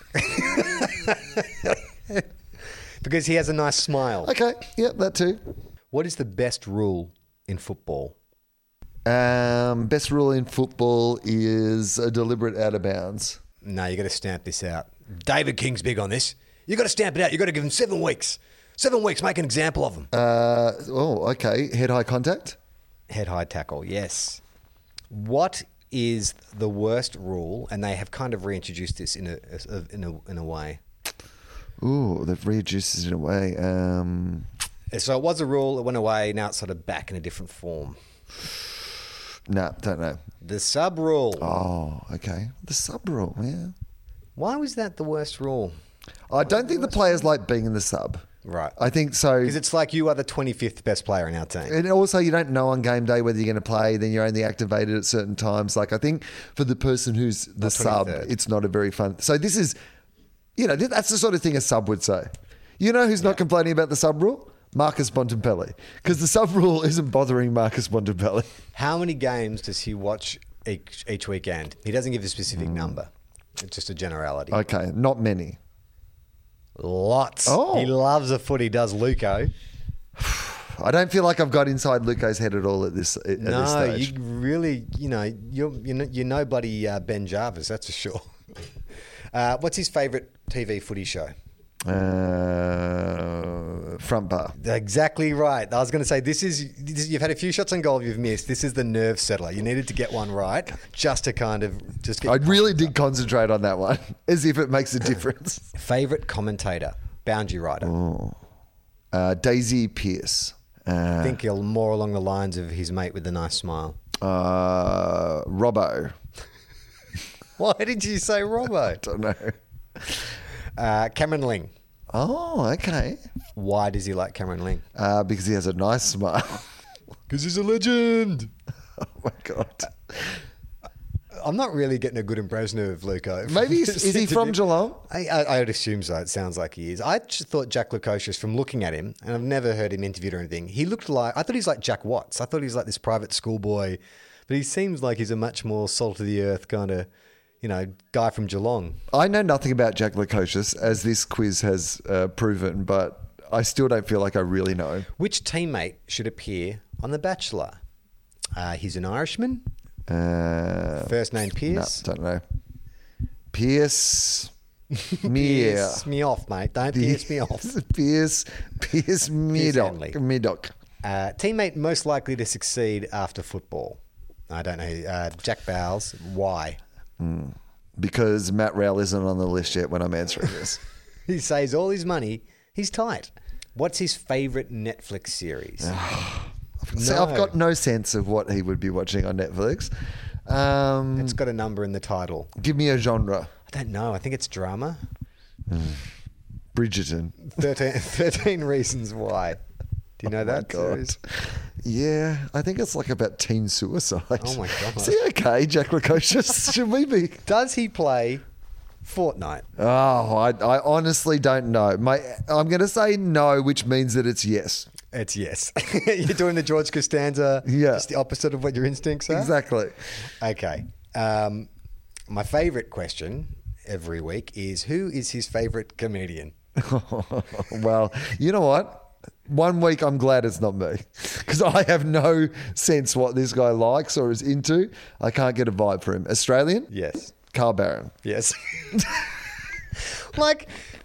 Because he has a nice smile. Okay. Yep. That too. What is the best rule in football? Um, best rule in football is a deliberate out of bounds. No, you got to stamp this out. David King's big on this. You got to stamp it out. You got to give him seven weeks. Seven weeks. Make an example of him. Uh, oh, okay. Head high contact. Head high tackle. Yes. What is the worst rule? And they have kind of reintroduced this in a in a in a way. Ooh, they've reduced it in a way. Um, So it was a rule. It went away. Now it's sort of back in a different form. no, don't know. The sub rule. Oh, okay. The sub rule, yeah. Why was that the worst rule? I don't think the players like being in the sub. Right. I think so. Because it's like you are the twenty-fifth best player in our team. And also, you don't know on game day whether you're going to play. Then you're only activated at certain times. Like, I think for the person who's the Not sub, twenty-third. it's not a very fun. So this is, you know, that's the sort of thing a sub would say. You know who's not complaining about the sub rule? Marcus Bontempelli. Because the sub rule isn't bothering Marcus Bontempelli. How many games does he watch each, each weekend? He doesn't give a specific number. It's just a generality. Okay, not many. Lots. Oh. He loves a footy, does Luco. I don't feel like I've got inside Luco's head at all at this at No, this stage. you really, you know, you're, you know, you know bloody uh, Ben Jarvis, that's for sure. Uh, what's his favourite T V footy show? Uh, front bar. Exactly right. I was going to say, this is, this, you've had a few shots on goal you've missed. This is the nerve settler. You needed to get one right just to kind of just get I your really confidence did concentrate on that one, as if it makes a difference. up. Favourite commentator? Boundary rider. Uh, Daisy Pierce. I Uh, think he'll more along the lines of his mate with the nice smile. uh, Robbo. Why did you say Robbo? Don't know. Uh, Cameron Ling. Oh, okay. Why does he like Cameron Ling? Uh, because he has a nice smile. Because he's a legend. Oh my god. I'm not really getting a good impression of Luco. Maybe is, is he from Geelong? I, I, I would assume so. It sounds like he is. I just thought Jack Lukosius, from looking at him, and I've never heard him interviewed or anything, he looked like, I thought he's like Jack Watts. I thought he's like this private schoolboy, but he seems like he's a much more salt of the earth kind of, you know, guy from Geelong. I know nothing about Jack Lukosius, as this quiz has uh, proven, but I still don't feel like I really know. Which teammate should appear on The Bachelor? Uh, he's an Irishman. Uh, First name no, Pierce. don't know. Pierce Meir. Pierce me off, mate. Don't pierce me off. Pierce Pierce Medoc. Henley. Medoc. Uh, teammate most likely to succeed after football? I don't know. Uh, Jack Bowles. Why? Because Matt Rowell isn't on the list yet when I'm answering this. He saves all his money. He's tight. What's his favourite Netflix series? So No. I've got no sense of what he would be watching on Netflix. Um, It's got a number in the title. give me a genre. I don't know. I think it's drama. Bridgerton. thirteen, thirteen Reasons Why. Do you know Oh my that? God. series? Yeah, I think it's like about teen suicide. Oh my God. Is he okay, Jack Lukosius? Should we be? Does he play Fortnite? Oh, I, I honestly don't know. My, I'm going to say no, which means that it's yes. It's yes. You're doing the George Costanza. Yeah. Just the opposite of what your instincts are. Exactly. Okay. Um, my favourite question every week is, who is his favourite comedian? Well, you know what? One week I'm glad it's not me, because I have no sense what this guy likes or is into. I can't get a vibe for him. Australian? Yes. Carl Barron. Yes. Like,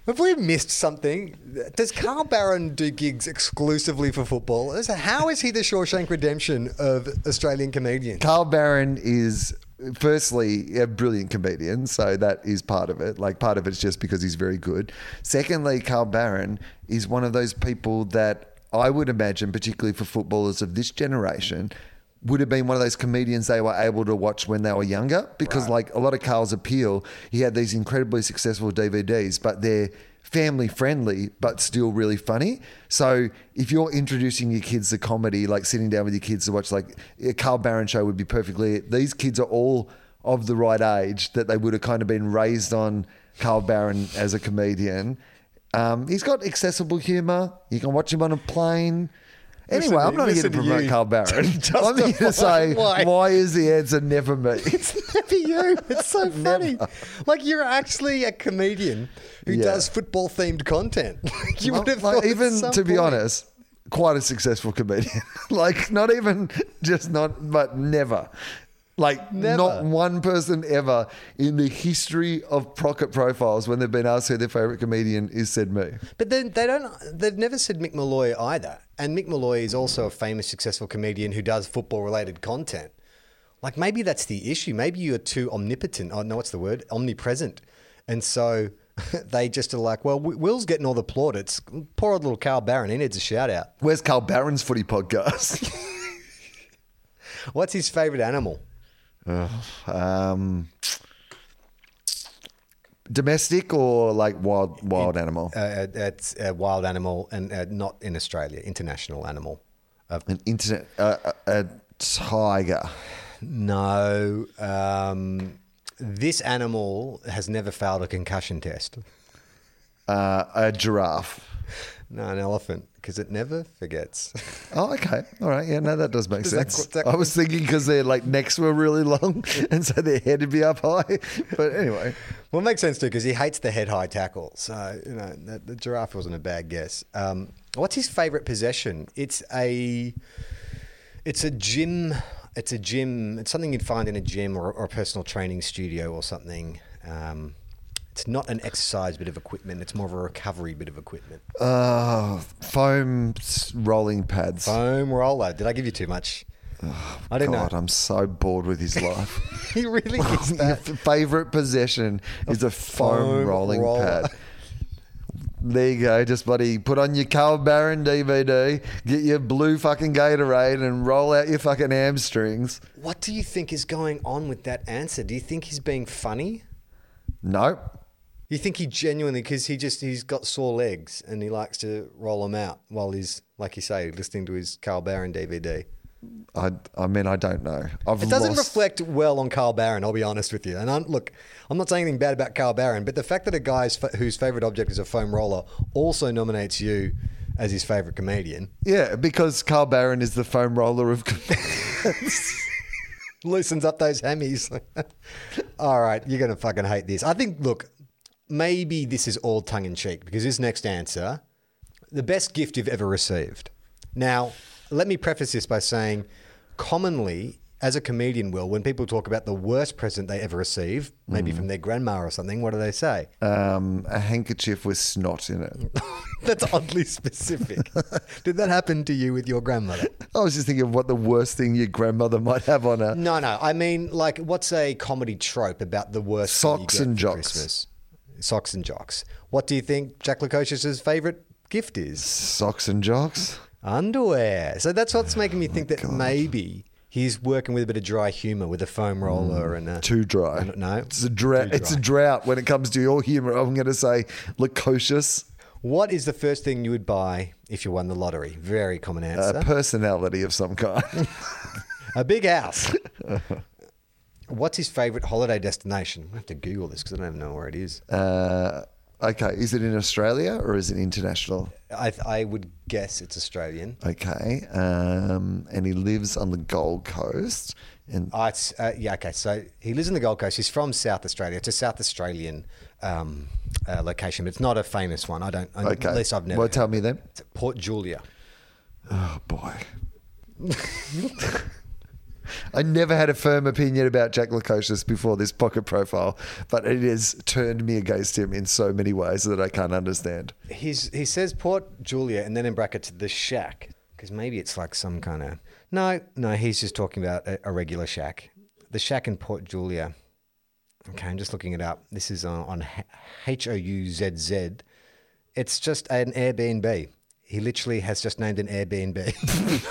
Have we missed something? Does Carl Barron do gigs exclusively for football? How is he the Shawshank Redemption of Australian comedians? Carl Barron is, firstly, a brilliant comedian, so that is part of it. Like, part of it's just because he's very good. Secondly, Carl Barron is one of those people that I would imagine, particularly for footballers of this generation, would have been one of those comedians they were able to watch when they were younger, because Right. like a lot of Carl's appeal, he had these incredibly successful D V Ds, but they're family friendly, but still really funny. So if you're introducing your kids to comedy, like sitting down with your kids to watch, like a Carl Barron show would be perfectly, these kids are all of the right age that they would have kind of been raised on Carl Barron as a comedian. Um, he's got accessible humour. You can watch him on a plane. Anyway, Listen, I'm not here to listen to promote you. Carl Barron. Justify I'm here to say, why. why is the answer never me? It's never you. It's so funny. Like, you're actually a comedian who Yeah. does football themed content. You would have Like, thought at even some to be point. honest, quite a successful comedian. Like, not even just not, but never. Like, Never. not one person ever in the history of Pocket Profiles, when they've been asked who their favourite comedian is, said me. But then they don't. They've never said Mick Malloy either. And Mick Malloy is also a famous, successful comedian who does football-related content. Like, maybe that's the issue. Maybe you're too omnipotent. Oh no, what's the word? Omnipresent. And so they just are like, well, Will's getting all the plaudits. Poor old little Carl Barron. He needs a shout out. Where's Carl Barron's footy podcast? What's his favourite animal? um, domestic or like wild wild animal? Uh, it's a wild animal and uh, not in Australia. International animal. Uh, An internet uh, a, a tiger. no. Um, this animal has never failed a concussion test. Uh, a giraffe. No, an elephant, because it never forgets. Oh, okay. All right. Yeah, no, that does make Does that- sense. that- I was thinking because their like necks were really long, and so their head would be up high. But anyway, Well, it makes sense too, because he hates the head high tackle. So, you know, the, the giraffe wasn't a bad guess. Um, what's his favourite possession? It's a, it's a gym. It's a gym. It's something you'd find in a gym or, or a personal training studio or something. Um, it's not an exercise bit of equipment. It's more of a recovery bit of equipment. uh, foam s- rolling pads. Foam roller. Did I give you too much? I didn't God, know. I'm so bored with his life. He really is Your that. favourite possession is a foam, foam rolling roller. pad. There you go. Just bloody put on your Carl Barron D V D, get your blue fucking Gatorade, and roll out your fucking hamstrings. What do you think is going on with that answer? Do you think he's being funny? Nope. You think he genuinely, because he just, he's got sore legs and he likes to roll them out while he's, like you say, listening to his Carl Barron D V D. I, I mean, I don't know. I've It doesn't lost- reflect well on Carl Barron, I'll be honest with you. And I'm, look, I'm not saying anything bad about Carl Barron, but the fact that a guy whose favourite object is a foam roller also nominates you as his favourite comedian Yeah, because Carl Barron is the foam roller of comedians. loosens up those hammies. All right, you're going to fucking hate this. I think, look, maybe this is all tongue in cheek because this next answer, the best gift you've ever received. Now, let me preface this by saying, commonly, as a comedian, Will, when people talk about the worst present they ever received, maybe from their grandma or something, what do they say? um, a handkerchief with snot in it. That's oddly specific. Did that happen to you with your grandmother? I was just thinking of what the worst thing your grandmother might have on her. No, no. I mean, like, what's a comedy trope about the worst thing you Socks get and for jocks. Christmas? Socks and jocks. What do you think Jack Lukosius's favourite gift is? Socks and jocks. Underwear. So that's what's making me think that maybe he's working with a bit of dry humour with a foam roller and a... Too dry. and- no. It's a drought. Too It's a dry. drought when it comes to your humour. I'm going to say Lukosius. What is the first thing you would buy if you won the lottery? Very common answer. A personality of some kind. A big house. What's his favourite holiday destination? I have to Google this because I don't even know where it is. uh, okay, is it in Australia or is it international? I, I would guess it's Australian. Okay, um, and he lives on the Gold Coast. And Oh, it's, uh, yeah, okay. So he lives in the Gold Coast. He's from South Australia. It's a South Australian um, uh, location, but it's not a famous one. I don't. okay, At least I've never. Well, heard tell of me it. then. It's Port Julia. Oh boy. I never had a firm opinion about Jack Lukosius before this pocket profile, but it has turned me against him in so many ways that I can't understand. He's, he says Port Julia and then in brackets the shack, because maybe it's like some kind of... No, no, he's just talking about a, a regular shack. The shack in Port Julia. Okay, I'm just looking it up. This is on, on H O U Z Z. It's just an Airbnb. He literally has just named an Airbnb.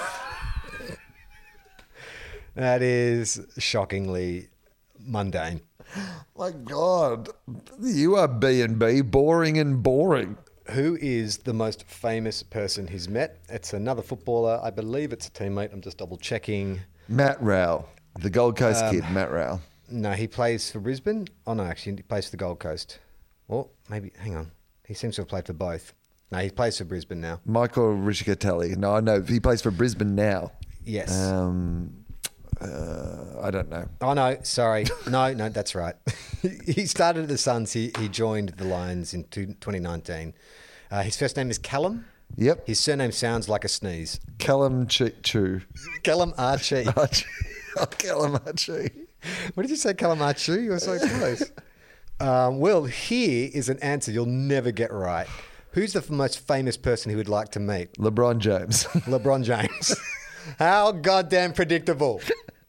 That is shockingly mundane. My God, you are B and B, boring and boring. Who is the most famous person he's met? It's another footballer. I believe it's a teammate. I'm just double checking. Matt Rowell, the Gold Coast Um, kid, Matt Rowell. No, he plays for Brisbane. Oh, no, actually, he plays for the Gold Coast. Or maybe, hang on. He seems to have played for both. No, he plays for Brisbane now. Michael Rishikatelli. No, I know. He plays for Brisbane now. Yes. Um, uh, I don't know. Oh, no, sorry. No, no, that's right. He started at the Suns. He, he joined the Lions in two, twenty nineteen. Uh, his first name is Callum. Yep. His surname sounds like a sneeze. Callum Ch- Chu. Callum Archie. Archie. Oh, Callum Archie. What did you say, Callum Archie? You were so close. um, well, here is an answer you'll never get right. Who's the most famous person he would like to meet? LeBron James. LeBron James. How goddamn predictable.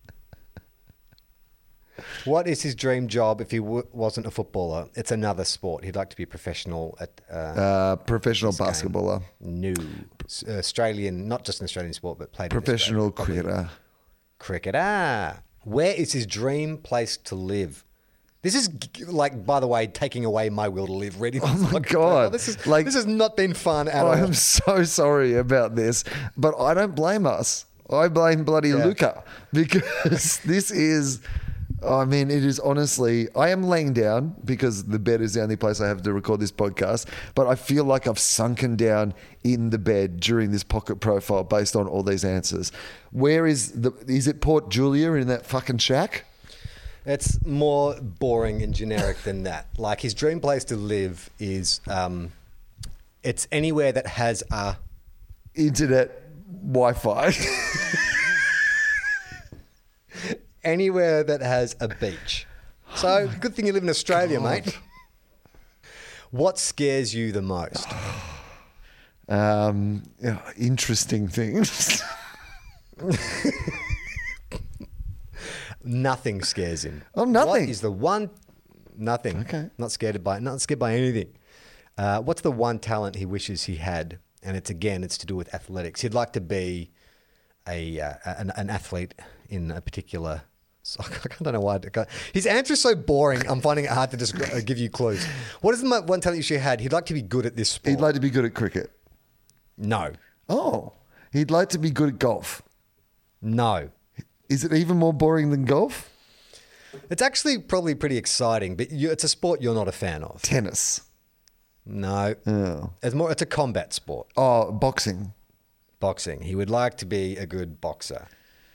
What is his dream job if he w- wasn't a footballer? It's another sport. He'd like to be a professional at... Uh, Uh, professional basketballer. no. S- Australian, not just an Australian sport, but played in Professional Australia. cricketer. Cricketer. Where is his dream place to live? This is g- like, by the way, taking away my will to live. Reading Oh my God. This is Like- this has not been fun at Oh, all. I'm so sorry about this, but I don't blame us. I blame bloody Yeah. Luca because this is, I mean, it is honestly, I am laying down because the bed is the only place I have to record this podcast, but I feel like I've sunken down in the bed during this pocket profile based on all these answers. Where is the, is it Port Julia in that fucking shack? It's more boring and generic than that. Like, his dream place to live is, um, it's anywhere that has a... Internet Wi-Fi. Anywhere that has a beach. So, good thing you live in Australia, mate. What scares you the most? um, yeah, interesting things. Nothing scares him. Oh, nothing. What is the one... Nothing. Okay. Not scared by not scared by anything. Uh, what's the one talent he wishes he had? And it's, again, it's to do with athletics. He'd like to be a uh, an, an athlete in a particular... I don't know why. I His answer is so boring, I'm finding it hard to just uh, give you clues. What is the one talent you should had? He'd like to be good at this sport. He'd like to be good at cricket. No. Oh, he'd like to be good at golf. No. Is it even more boring than golf? It's actually probably pretty exciting, but you, it's a sport you're not a fan of. Tennis. No. Oh, It's more. It's a combat sport. oh boxing. Boxing. He would like to be a good boxer.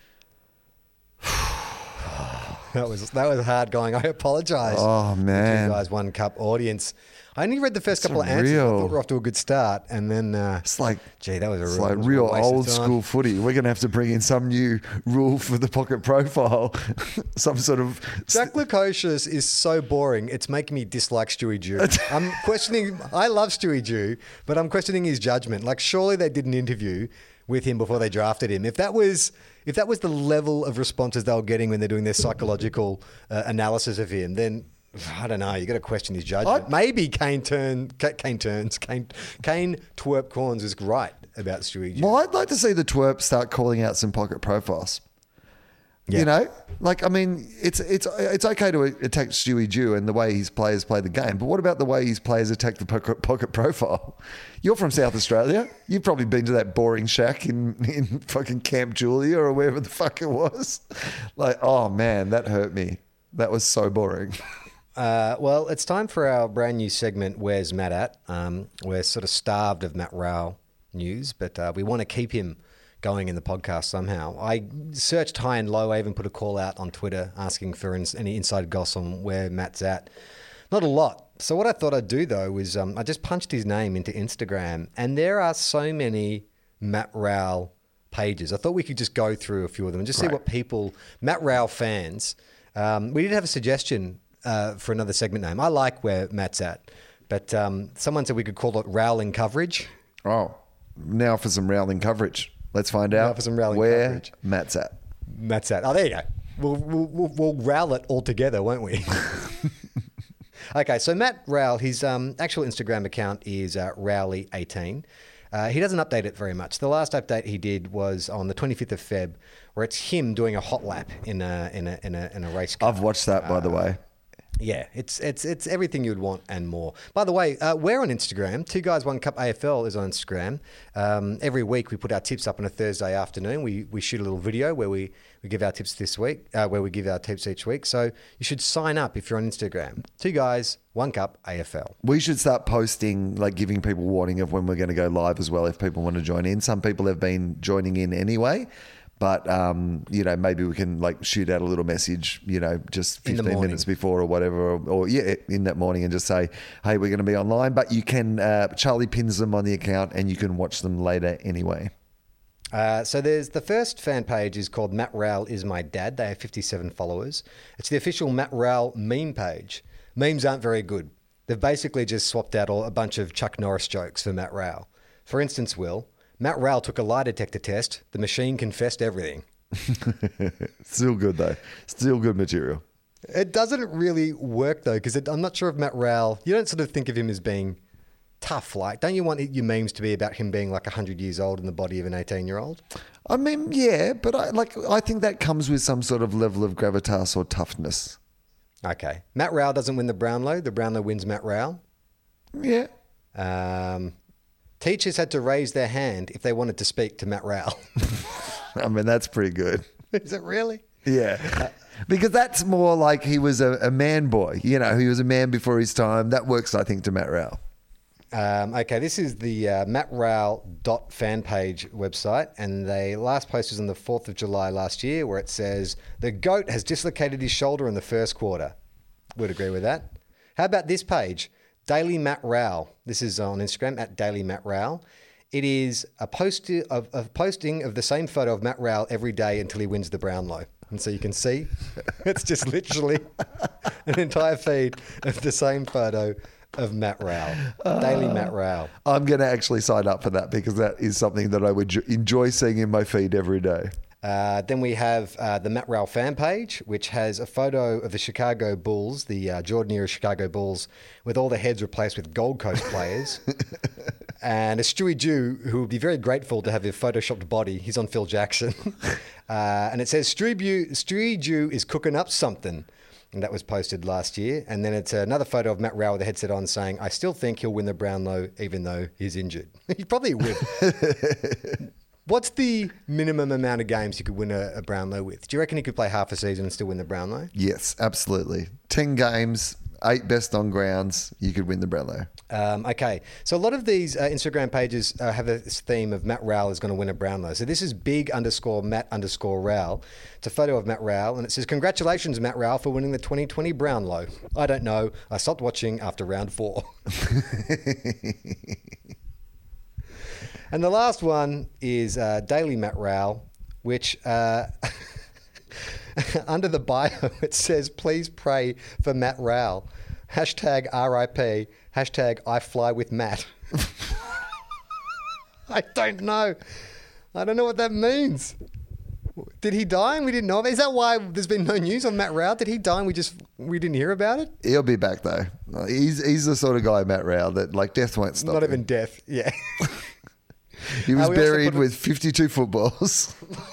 That was that was hard going. I apologise. Oh, man. You guys, one cup audience. I only read the first It's couple of answers. I real- thought we were off to a good start, and then uh, It's like gee, that was a it's real, like that was a real waste of old time. school footy. We're gonna have to bring in some new rule for the pocket profile, some sort of. Jack Lukosius is so boring. It's making me dislike Stewie Jew. I'm questioning. I love Stewie Jew, but I'm questioning his judgment. Like, surely they did an interview with him before they drafted him. If that was if that was the level of responses they were getting when they're doing their psychological uh, analysis of him, then I don't know. You got to question his judgment. I- Maybe Kane turn Kane turns Kane Kane Twerp Corns is right about Stewie Jew. Well, I'd like to see the twerp start calling out some pocket profiles. Yeah. You know, like I mean, it's it's it's okay to attack Stewie Jew and the way his players play the game, but what about the way his players attack the pocket, pocket profile? You're from South Australia. You've probably been to that boring shack in in fucking Camp Julia or wherever the fuck it was. Like, oh man, that hurt me. That was so boring. Uh, well, it's time for our brand new segment, Where's Matt At? Um, we're sort of starved of Matt Rowell news, but uh, we want to keep him going in the podcast somehow. I searched high and low. I even put a call out on Twitter asking for ins- any inside goss on where Matt's at. Not a lot. So what I thought I'd do, though, was um, I just punched his name into Instagram, and there are so many Matt Rowell pages. I thought we could just go through a few of them and just see Right. what people, Matt Rowell fans, um, we did have a suggestion uh, for another segment name. I like where Matt's at, but um, someone said we could call it Rowling Coverage. Oh, now for some Rowling coverage. Let's find Now out for some Rowling where coverage. Matt's at. Matt's at. Oh, there you go. We'll, we'll, we'll, we'll rowl it all together, won't we? Okay, so Matt Rowell, his um, actual Instagram account is uh, Rowley eighteen. Uh, he doesn't update it very much. The last update he did was on the twenty-fifth of Feb, where it's him doing a hot lap in a in a in a, in a race car. I've watched that, by the way. Yeah, it's it's it's everything you'd want and more. By the way, uh, we're on Instagram. Two Guys One Cup A F L is on Instagram. Um, every week we put our tips up on a Thursday afternoon. We we shoot a little video where we, we give our tips this week, uh, where we give our tips each week. So you should sign up if you're on Instagram. Two Guys One Cup A F L. We should start posting, like giving people warning of when we're going to go live as well if people want to join in. Some people have been joining in anyway. But, um, you know, maybe we can like shoot out a little message, you know, just In the fifteen morning. minutes before or whatever, or, or yeah, in that morning and just say, hey, we're going to be online. But you can, uh, Charlie pins them on the account and you can watch them later anyway. Uh, so there's the first fan page is called Matt Rowell is my dad. They have fifty-seven followers. It's the official Matt Rowell meme page. Memes aren't very good. They've basically just swapped out all, a bunch of Chuck Norris jokes for Matt Rowell. For instance, Will, Matt Rowell took a lie detector test. The machine confessed everything. Still good though. Still good material. It doesn't really work though, because I'm not sure if Matt Rowell, you don't sort of think of him as being tough. Like, don't you want your memes to be about him being like one hundred years old in the body of an eighteen-year-old? I mean, yeah, but I like. I think that comes with some sort of level of gravitas or toughness. Okay. Matt Rowell doesn't win the Brownlow. The Brownlow wins Matt Rowell. Yeah. Um, teachers had to raise their hand if they wanted to speak to Matt Rowell. I mean, that's pretty good. Is it really? Yeah. Because that's more like he was a, a man boy. You know, he was a man before his time. That works, I think, to Matt Rowell. Um, okay, this is the uh, Matt Rowell dot fan page website, and they last post was on the fourth of July last year, where it says, the GOAT has dislocated his shoulder in the first quarter. Would agree with that. How about this page? Daily Matt Rowell. This is on Instagram, at Daily Matt Rowell. It is a, post of, a posting of the same photo of Matt Rowell every day until he wins the Brownlow. And so you can see, it's just literally an entire feed of the same photo of Matt Rowell. Daily Matt Rowell. I'm going to actually sign up for that because that is something that I would jo- enjoy seeing in my feed every day. Uh, then we have uh, the Matt Rowell fan page, which has a photo of the Chicago Bulls, the uh, Jordan era Chicago Bulls, with all the heads replaced with Gold Coast players. And a Stewie Jew, who would be very grateful to have a photoshopped body. He's on Phil Jackson. uh, and it says, Stewie Jew, Stewie Jew is cooking up something. And that was posted last year. And then it's another photo of Matt Rowell with a headset on saying, I still think he'll win the Brownlow even though he's injured. He probably would. What's the minimum amount of games you could win a, a Brownlow with? Do you reckon he could play half a season and still win the Brownlow? Yes, absolutely. ten games, eight best on grounds, you could win the Brownlow. Um, okay, so a lot of these uh, Instagram pages uh, have this theme of Matt Rowell is going to win a Brownlow. So this is big underscore Matt underscore Rowell. It's a photo of Matt Rowell, and it says, congratulations, Matt Rowell, for winning the twenty twenty Brownlow. I don't know. I stopped watching after round four. And the last one is uh, Daily Matt Rowell, which uh, under the bio it says, please pray for Matt Rowell. Hashtag R I P. Hashtag I fly with Matt. I don't know. I don't know what that means. Did he die and we didn't know of it? Is that why there's been no news on Matt Rowell? Did he die and we just we didn't hear about it? He'll be back though. He's he's the sort of guy, Matt Rowell, that like death won't stop Not him. even death. Yeah. He was Uh, we also buried put a- with fifty-two footballs.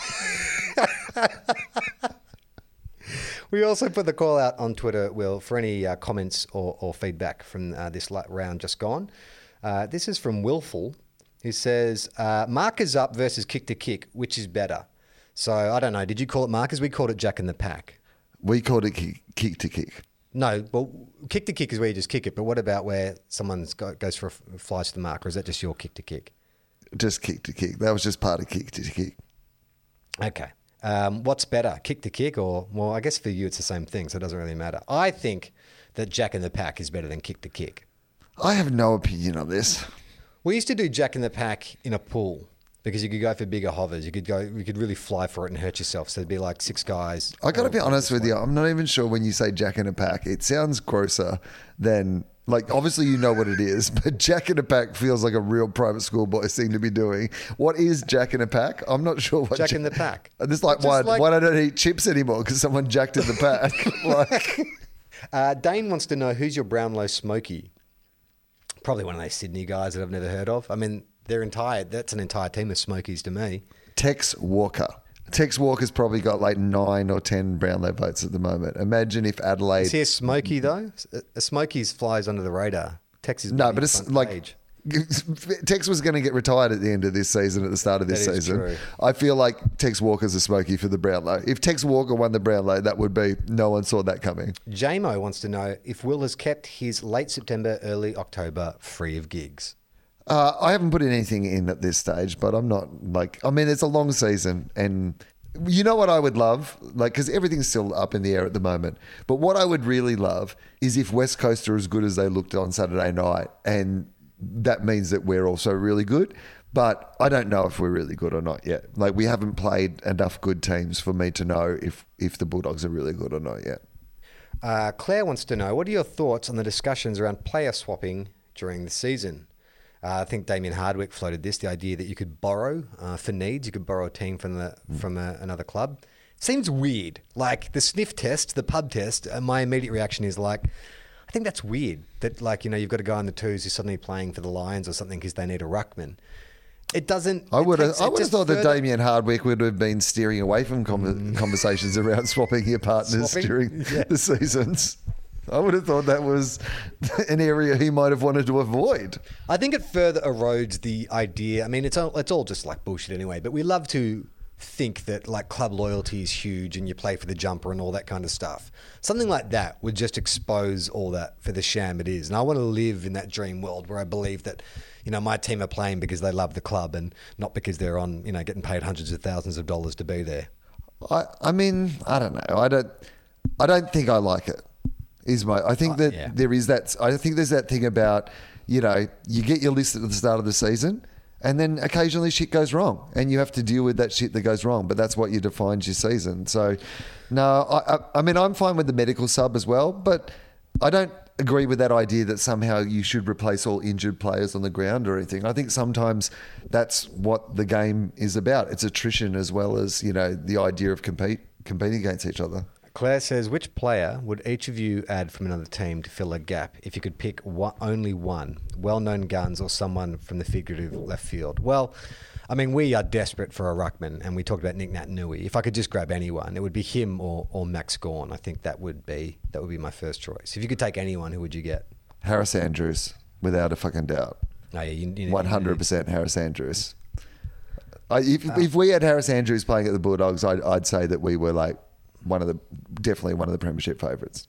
We also put the call out on Twitter, Will, for any uh, comments or, or feedback from uh, this la- round just gone. Uh, this is from Willful, who says, uh, markers up versus kick to kick, which is better? So, I don't know. Did you call it markers? We called it Jack in the Pack. We called it kick, kick to kick. No, well, kick to kick is where you just kick it. But what about where someone go, goes for a f- flies to the mark, or is that just your kick to kick? Just kick to kick. That was just part of kick to kick. Okay. Um, what's better, kick to kick, or, well, I guess for you it's the same thing, so it doesn't really matter. I think that Jack in the Pack is better than kick to kick. I have no opinion on this. We used to do Jack in the Pack in a pool because you could go for bigger hovers. You could go, you could really fly for it and hurt yourself. So there'd be like six guys. I got to all be honest with this you. way. I'm not even sure when you say Jack in a Pack. It sounds grosser than, like, obviously you know what it is, but Jack in a Pack feels like a real private school boy seem to be doing. What is Jack in a Pack? I'm not sure what Jack Ja- in the Pack. And it's like, Just why, like- why don't I eat chips anymore? Because someone jacked in the pack. Like, Uh, Dane wants to know who's your Brownlow Smoky. Probably one of those Sydney guys that I've never heard of. I mean, they're entire. That's an entire team of Smokies to me. Tex Walker. Tex Walker's probably got like nine or ten Brownlow votes at the moment. Imagine if Adelaide. Is he a Smoky though? A Smokies flies under the radar. Tex is No, maybe but it's front like page. Tex was going to get retired at the end of this season, at the start of this That is season. true. I feel like Tex Walker's a smoky for the Brownlow. If Tex Walker won the Brownlow, that would be, no one saw that coming. Jamo wants to know if Will has kept his late September, early October free of gigs. Uh, I haven't put anything in at this stage, but I'm not like, I mean, it's a long season, and you know what I would love? Like, because everything's still up in the air at the moment. But what I would really love is if West Coast are as good as they looked on Saturday night, and that means that we're also really good. But I don't know if we're really good or not yet. Like, we haven't played enough good teams for me to know if, if the Bulldogs are really good or not yet. Uh, Claire wants to know, what are your thoughts on the discussions around player swapping during the season? Uh, I think Damien Hardwick floated this, the idea that you could borrow uh, for needs. You could borrow a team from the from a, another club. Seems weird. Like the sniff test, the pub test, uh, my immediate reaction is like, I think that's weird. That, like, you know, you've got a guy in the twos who's suddenly playing for the Lions or something because they need a ruckman. It doesn't... I it would have, takes- I it would have just thought that further- Damien Hardwick would have been steering away from com- conversations around swapping your partners Swapping? during Yeah. the seasons. I would have thought that was an area he might have wanted to avoid. I think it further erodes the idea. I mean, it's all, it's all just like bullshit anyway, but we love to think that like club loyalty is huge and you play for the jumper and all that kind of stuff. Something like that would just expose all that for the sham it is. And I want to live in that dream world where I believe that, you know, my team are playing because they love the club and not because they're on, you know, getting paid hundreds of thousands of dollars to be there. I, I mean, I don't know. I don't. I don't think I like it. Is my. I think Uh, that yeah. there is that. I think there's that thing about, you know, you get your list at the start of the season, and then occasionally shit goes wrong, and you have to deal with that shit that goes wrong. But that's what you defines your season. So, no, I. I, I mean, I'm fine with the medical sub as well, but I don't agree with that idea that somehow you should replace all injured players on the ground or anything. I think sometimes that's what the game is about. It's attrition as well as, you know, the idea of compete competing against each other. Claire says, which player would each of you add from another team to fill a gap if you could pick one, only one? Well-known guns or someone from the figurative left field? Well, I mean, we are desperate for a ruckman, and we talked about Nick Nat Nui. If I could just grab anyone, it would be him or, or Max Gawn. I think that would be that would be my first choice. If you could take anyone, who would you get? Harris Andrews, without a fucking doubt. Oh, yeah, you, you, One hundred percent Harris Andrews. I, if, if we had Harris Andrews playing at the Bulldogs, I'd, I'd say that we were like one of the definitely one of the premiership favourites.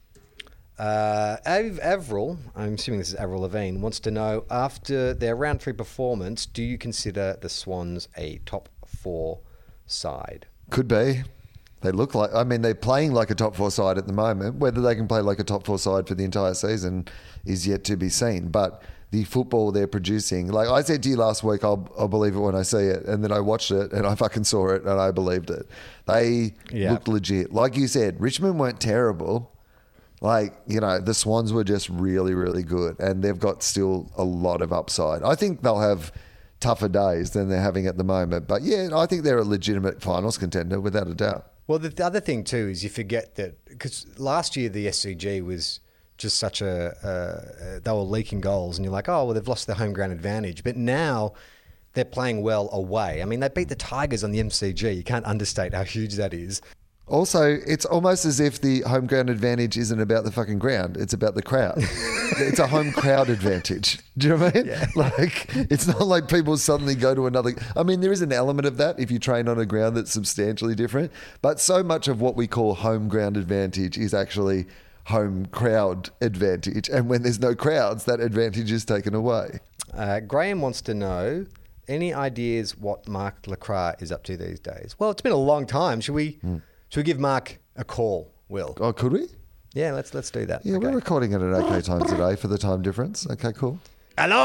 Uh, Av- Avril, I'm assuming this is Avril Levine, wants to know, after their round three performance, do you consider the Swans a top four side? Could be. They look like. I mean, they're playing like a top four side at the moment. Whether they can play like a top four side for the entire season is yet to be seen. But the football they're producing, like I said to you last week, I'll, I'll believe it when I see it. And then I watched it and I fucking saw it and I believed it. They Yeah. looked legit. Like you said, Richmond weren't terrible. Like, you know, the Swans were just really, really good. And they've got still a lot of upside. I think they'll have tougher days than they're having at the moment. But yeah, I think they're a legitimate finals contender without a doubt. Well, the, the other thing too is you forget that, because last year the S C G was just such a, uh, they were leaking goals and you're like, oh, well, they've lost their home ground advantage. But now they're playing well away. I mean, they beat the Tigers on the M C G. You can't understate how huge that is. Also, it's almost as if the home ground advantage isn't about the fucking ground. It's about the crowd. It's a home crowd advantage. Do you know what I mean? Yeah. Like, it's not like people suddenly go to another... I mean, there is an element of that if you train on a ground that's substantially different. But so much of what we call home ground advantage is actually home crowd advantage. And when there's no crowds, that advantage is taken away. Uh, Graham wants to know, any ideas what Mark Lacroix is up to these days? Well, it's been a long time. Should we... Mm. Should we give Mark a call, Will? Oh, could we? Yeah, let's let's do that. Yeah, Okay. we're recording it at okay time today for the time difference. Okay, cool. Hello,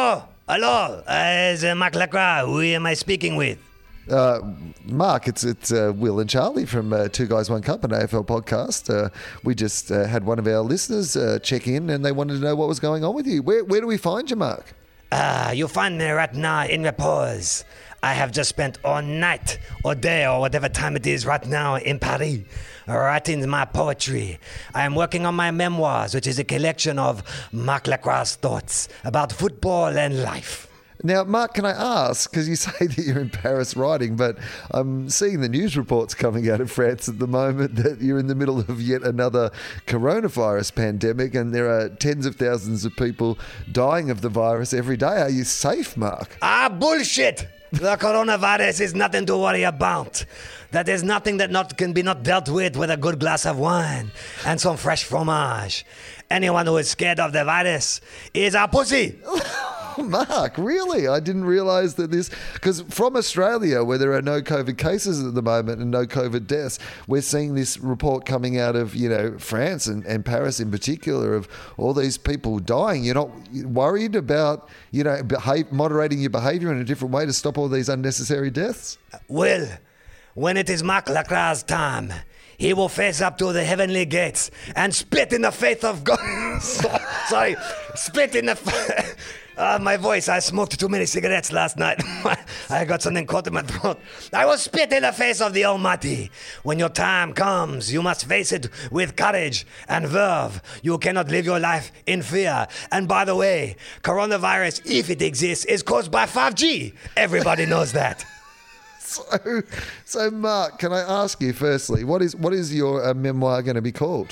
Hello, uh, it's uh, Mark Lacroix. Who am I speaking with? Uh, Mark, it's it's uh, Will and Charlie from uh, Two Guys One Cup, an A F L podcast. Uh, we just uh, had one of our listeners uh, check in, and they wanted to know what was going on with you. Where where do we find you, Mark? Ah, uh, you find me right now in repose. I have just spent all night, or day, or whatever time it is right now in Paris, writing my poetry. I am working on my memoirs, which is a collection of Mark Lacroix's thoughts about football and life. Now, Mark, can I ask, because you say that you're in Paris writing, but I'm seeing the news reports coming out of France at the moment that you're in the middle of yet another coronavirus pandemic and there are tens of thousands of people dying of the virus every day. Are you safe, Mark? Ah, bullshit! The coronavirus is nothing to worry about. That is nothing that not can be not dealt with with a good glass of wine and some fresh fromage. Anyone who is scared of the virus is a pussy. Mark, really? I didn't realise that this... Because from Australia, where there are no COVID cases at the moment and no COVID deaths, we're seeing this report coming out of, you know, France and, and Paris in particular of all these people dying. You're not worried about, you know, behave, moderating your behaviour in a different way to stop all these unnecessary deaths? Well, when it is Mark Lacroix's time, he will face up to the heavenly gates and spit in the faith of God. Sorry, spit in the... Uh, my voice, I smoked too many cigarettes last night. I got something caught in my throat. I will spit in the face of the Almighty. When your time comes, you must face it with courage and verve. You cannot live your life in fear. And by the way, coronavirus, if it exists, is caused by five G. Everybody knows that. So, so Mark, can I ask you firstly, what is what is your uh, memoir going to be called?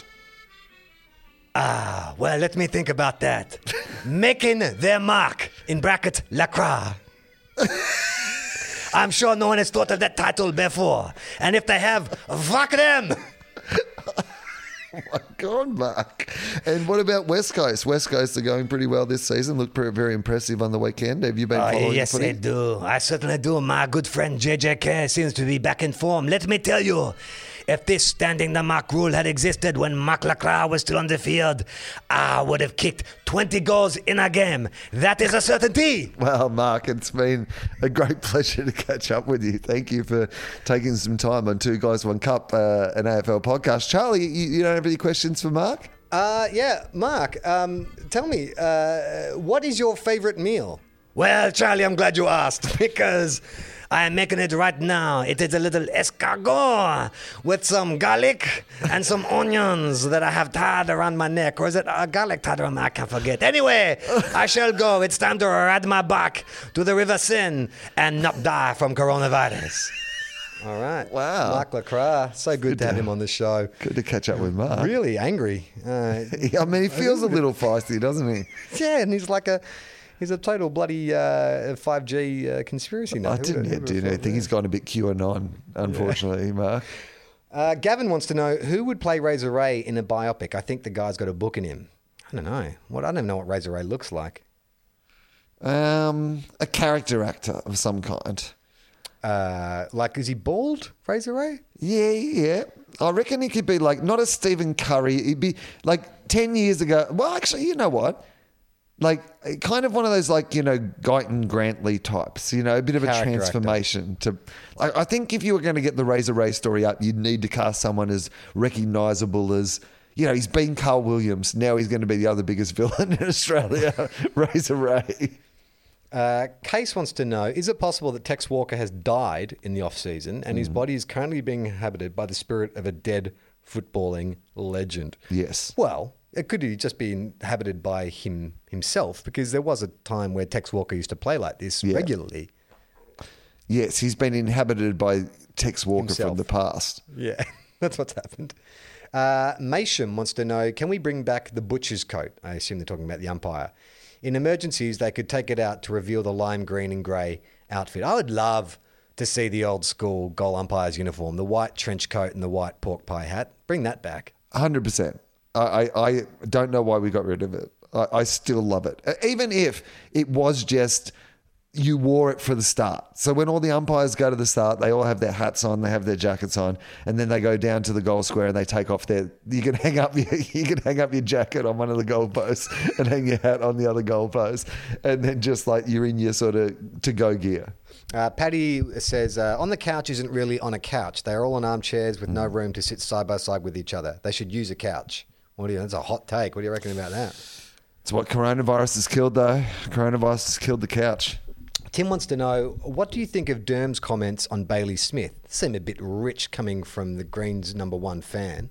Ah, well, let me think about that. Making their mark, in bracket, Lacroix. I'm sure no one has thought of that title before. And if they have, fuck them! Oh my God, Mark. And what about West Coast? West Coast are going pretty well this season. Look pretty, very impressive on the weekend. Have you been Oh, following yes, the footy? I do. I certainly do. My good friend J J K seems to be back in form. Let me tell you, if this standing the mark rule had existed when Mark Lacroix was still on the field, I would have kicked twenty goals in a game. That is a certainty. Well, Mark, it's been a great pleasure to catch up with you. Thank you for taking some time on Two Guys One Cup, uh, an A F L podcast. Charlie, you, you don't have any questions for Mark? Uh, yeah, Mark, um, tell me, uh, what is your favourite meal? Well, Charlie, I'm glad you asked because I am making it right now. It is a little escargot with some garlic and some onions that I have tied around my neck. Or is it a garlic tied around my neck? I can't forget. Anyway, I shall go. It's time to ride my back to the River Seine and not die from coronavirus. All right. Wow. Mark Lacroix. So good, Good to have to- him on the show. Good to catch up with Mark. Really angry. Uh, I mean, he feels a little feisty, doesn't he? yeah, and he's like a... He's a total bloody uh, five G uh, conspiracy nut. I Who didn't would've- who do would've anything. thought He's gone a bit QAnon, unfortunately, Mark. Uh, Gavin wants to know who would play Razor Ray in a biopic. I think the guy's got a book in him. I don't know. What I don't even know what Razor Ray looks like. Um, a character actor of some kind. Uh, like, is he bald, Razor Ray? Yeah, yeah. I reckon he could be like, not a Stephen Curry. He'd be like ten years ago. Well, actually, you know what? Like, kind of one of those, like, you know, Guyton Grantley types, you know, a bit of a Character transformation. To, I, I think if you were going to get the Razor Ray story up, you'd need to cast someone as recognisable as, you know, he's been Carl Williams. Now he's going to be the other biggest villain in Australia, Razor Ray. Uh, Case wants to know, is it possible that Tex Walker has died in the off-season and his body is currently being inhabited by the spirit of a dead footballing legend? Yes. Well, it could just be inhabited by him himself because there was a time where Tex Walker used to play like this Yeah. regularly. Yes, he's been inhabited by Tex Walker Himself. from the past. Yeah, that's what's happened. Uh, Masham wants to know, can we bring back the butcher's coat? I assume they're talking about the umpire. In emergencies, they could take it out to reveal the lime green and grey outfit. I would love to see the old school goal umpire's uniform, the white trench coat and the white pork pie hat. Bring that back. one hundred percent. I, I, I don't know why we got rid of it. I, I still love it. Uh, Even if it was just, you wore it for the start. So when all the umpires go to the start, they all have their hats on, they have their jackets on, and then they go down to the goal square and they take off their. You can hang up your you can hang up your jacket on one of the goal posts and hang your hat on the other goal post, and then just like you're in your sort of to go gear. Uh, Paddy says, uh, on the couch isn't really on a couch. They are all on armchairs with no room to sit side by side with each other. They should use a couch. What do you? That's a hot take. What do you reckon about that? It's what coronavirus has killed, though. Coronavirus has killed the couch. Tim wants to know, what do you think of Derm's comments on Bailey Smith? Seem a bit rich coming from the Greens' number one fan.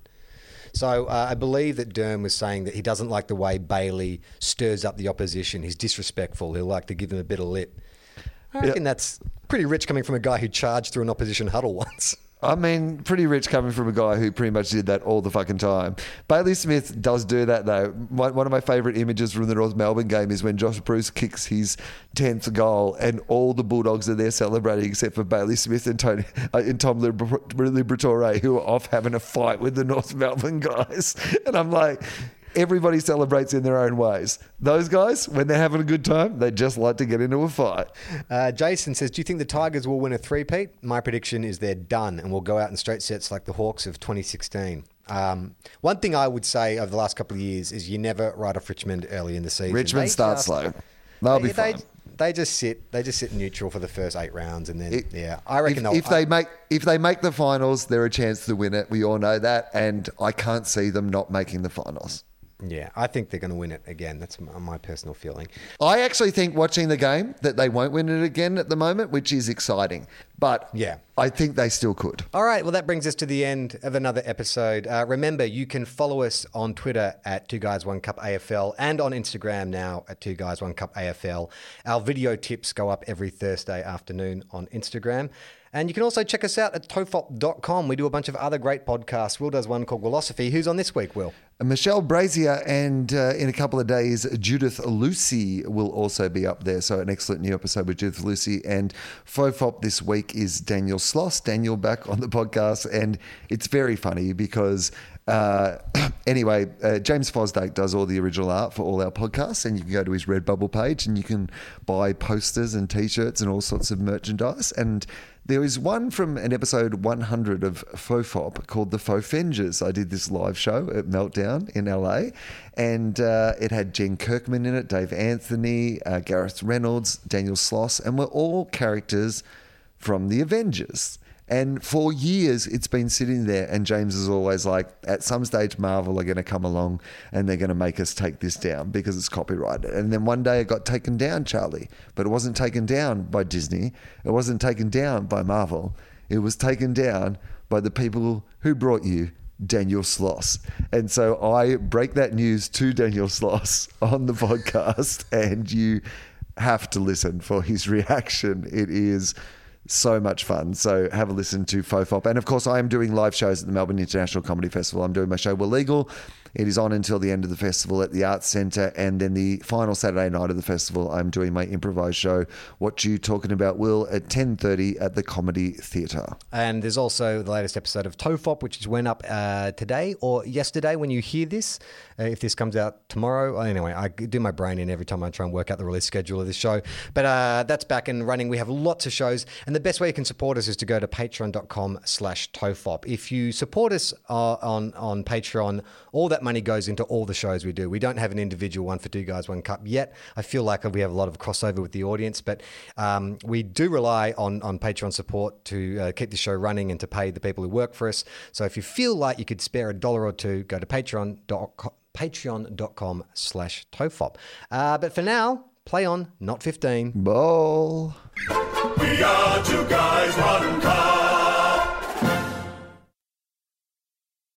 So uh, I believe that Derm was saying that he doesn't like the way Bailey stirs up the opposition. He's disrespectful. He'll like to give them a bit of lip. I reckon yep. that's pretty rich coming from a guy who charged through an opposition huddle once. I mean, pretty rich coming from a guy who pretty much did that all the fucking time. Bailey Smith does do that, though. One of my favourite images from the North Melbourne game is when Josh Bruce kicks his tenth goal and all the Bulldogs are there celebrating except for Bailey Smith and, Tony, uh, and Tom Liberatore, who are off having a fight with the North Melbourne guys. And I'm like... Everybody celebrates in their own ways. Those guys, when they're having a good time, they just like to get into a fight. Uh, Jason says, do you think the Tigers will win a three-peat? My prediction is they're done and will go out in straight sets like the Hawks of twenty sixteen. Um, one thing I would say over the last couple of years is you never write off Richmond early in the season. Richmond they starts just, slow. They'll they, be fine. They, they just sit. They just sit neutral for the first eight rounds, and then it, yeah, I reckon if, they'll. If they make if they make the finals, they're a chance to win it. We all know that, and I can't see them not making the finals. Yeah, I think they're going to win it again. That's my personal feeling. I actually think watching the game that they won't win it again at the moment, which is exciting. But yeah, I think they still could. All right, well, that brings us to the end of another episode. Uh, remember, you can follow us on Twitter at Two Guys One Cup A F L and on Instagram now at Two Guys One Cup A F L. Our video tips go up every Thursday afternoon on Instagram. And you can also check us out at tofop dot com. We do a bunch of other great podcasts. Will does one called Willosophy. Who's on this week, Will? Michelle Brazier, and uh, in a couple of days, Judith Lucy will also be up there. So an excellent new episode with Judith Lucy. And Fofop this week is Daniel Sloss. Daniel back on the podcast. And it's very funny because... Uh, anyway, uh, James Fosdyke does all the original art for all our podcasts, and you can go to his Redbubble page and you can buy posters and t-shirts and all sorts of merchandise. And there is one from an episode one hundred of Fofop called The Fofengers. I did this live show at Meltdown in L A, and uh, it had Jen Kirkman in it, Dave Anthony, uh, Gareth Reynolds, Daniel Sloss, and we're all characters from the Avengers. And for years, it's been sitting there, and James is always like, at some stage, Marvel are going to come along and they're going to make us take this down because it's copyrighted. And then one day it got taken down, Charlie. But it wasn't taken down by Disney. It wasn't taken down by Marvel. It was taken down by the people who brought you Daniel Sloss. And so I break that news to Daniel Sloss on the podcast, and you have to listen for his reaction. It is... so much fun. So have a listen to Fofop. And of course, I am doing live shows at the Melbourne International Comedy Festival. I'm doing my show We're Legal. It is on until the end of the festival at the Arts Centre. And then the final Saturday night of the festival, I'm doing my improvised show, What You Talking About, Will, at ten thirty at the Comedy Theatre. And there's also the latest episode of Tofop, which just went up uh, today or yesterday when you hear this. Uh, if this comes out tomorrow. Anyway, I do my brain in every time I try and work out the release schedule of this show. But uh, that's back and running. We have lots of shows. And the best way you can support us is to go to patreon.com slash Tofop. If you support us uh, on, on Patreon, all that money goes into all the shows we do. We don't have an individual one for Two Guys One Cup yet. I feel like we have a lot of crossover with the audience, but um, we do rely on, on Patreon support to uh, keep the show running and to pay the people who work for us. So if you feel like you could spare a dollar or two, go to patreon dot com patreon.com slash Tofop. Uh, but for now, play on, not fifteen. Ball. We are two guys, one cup.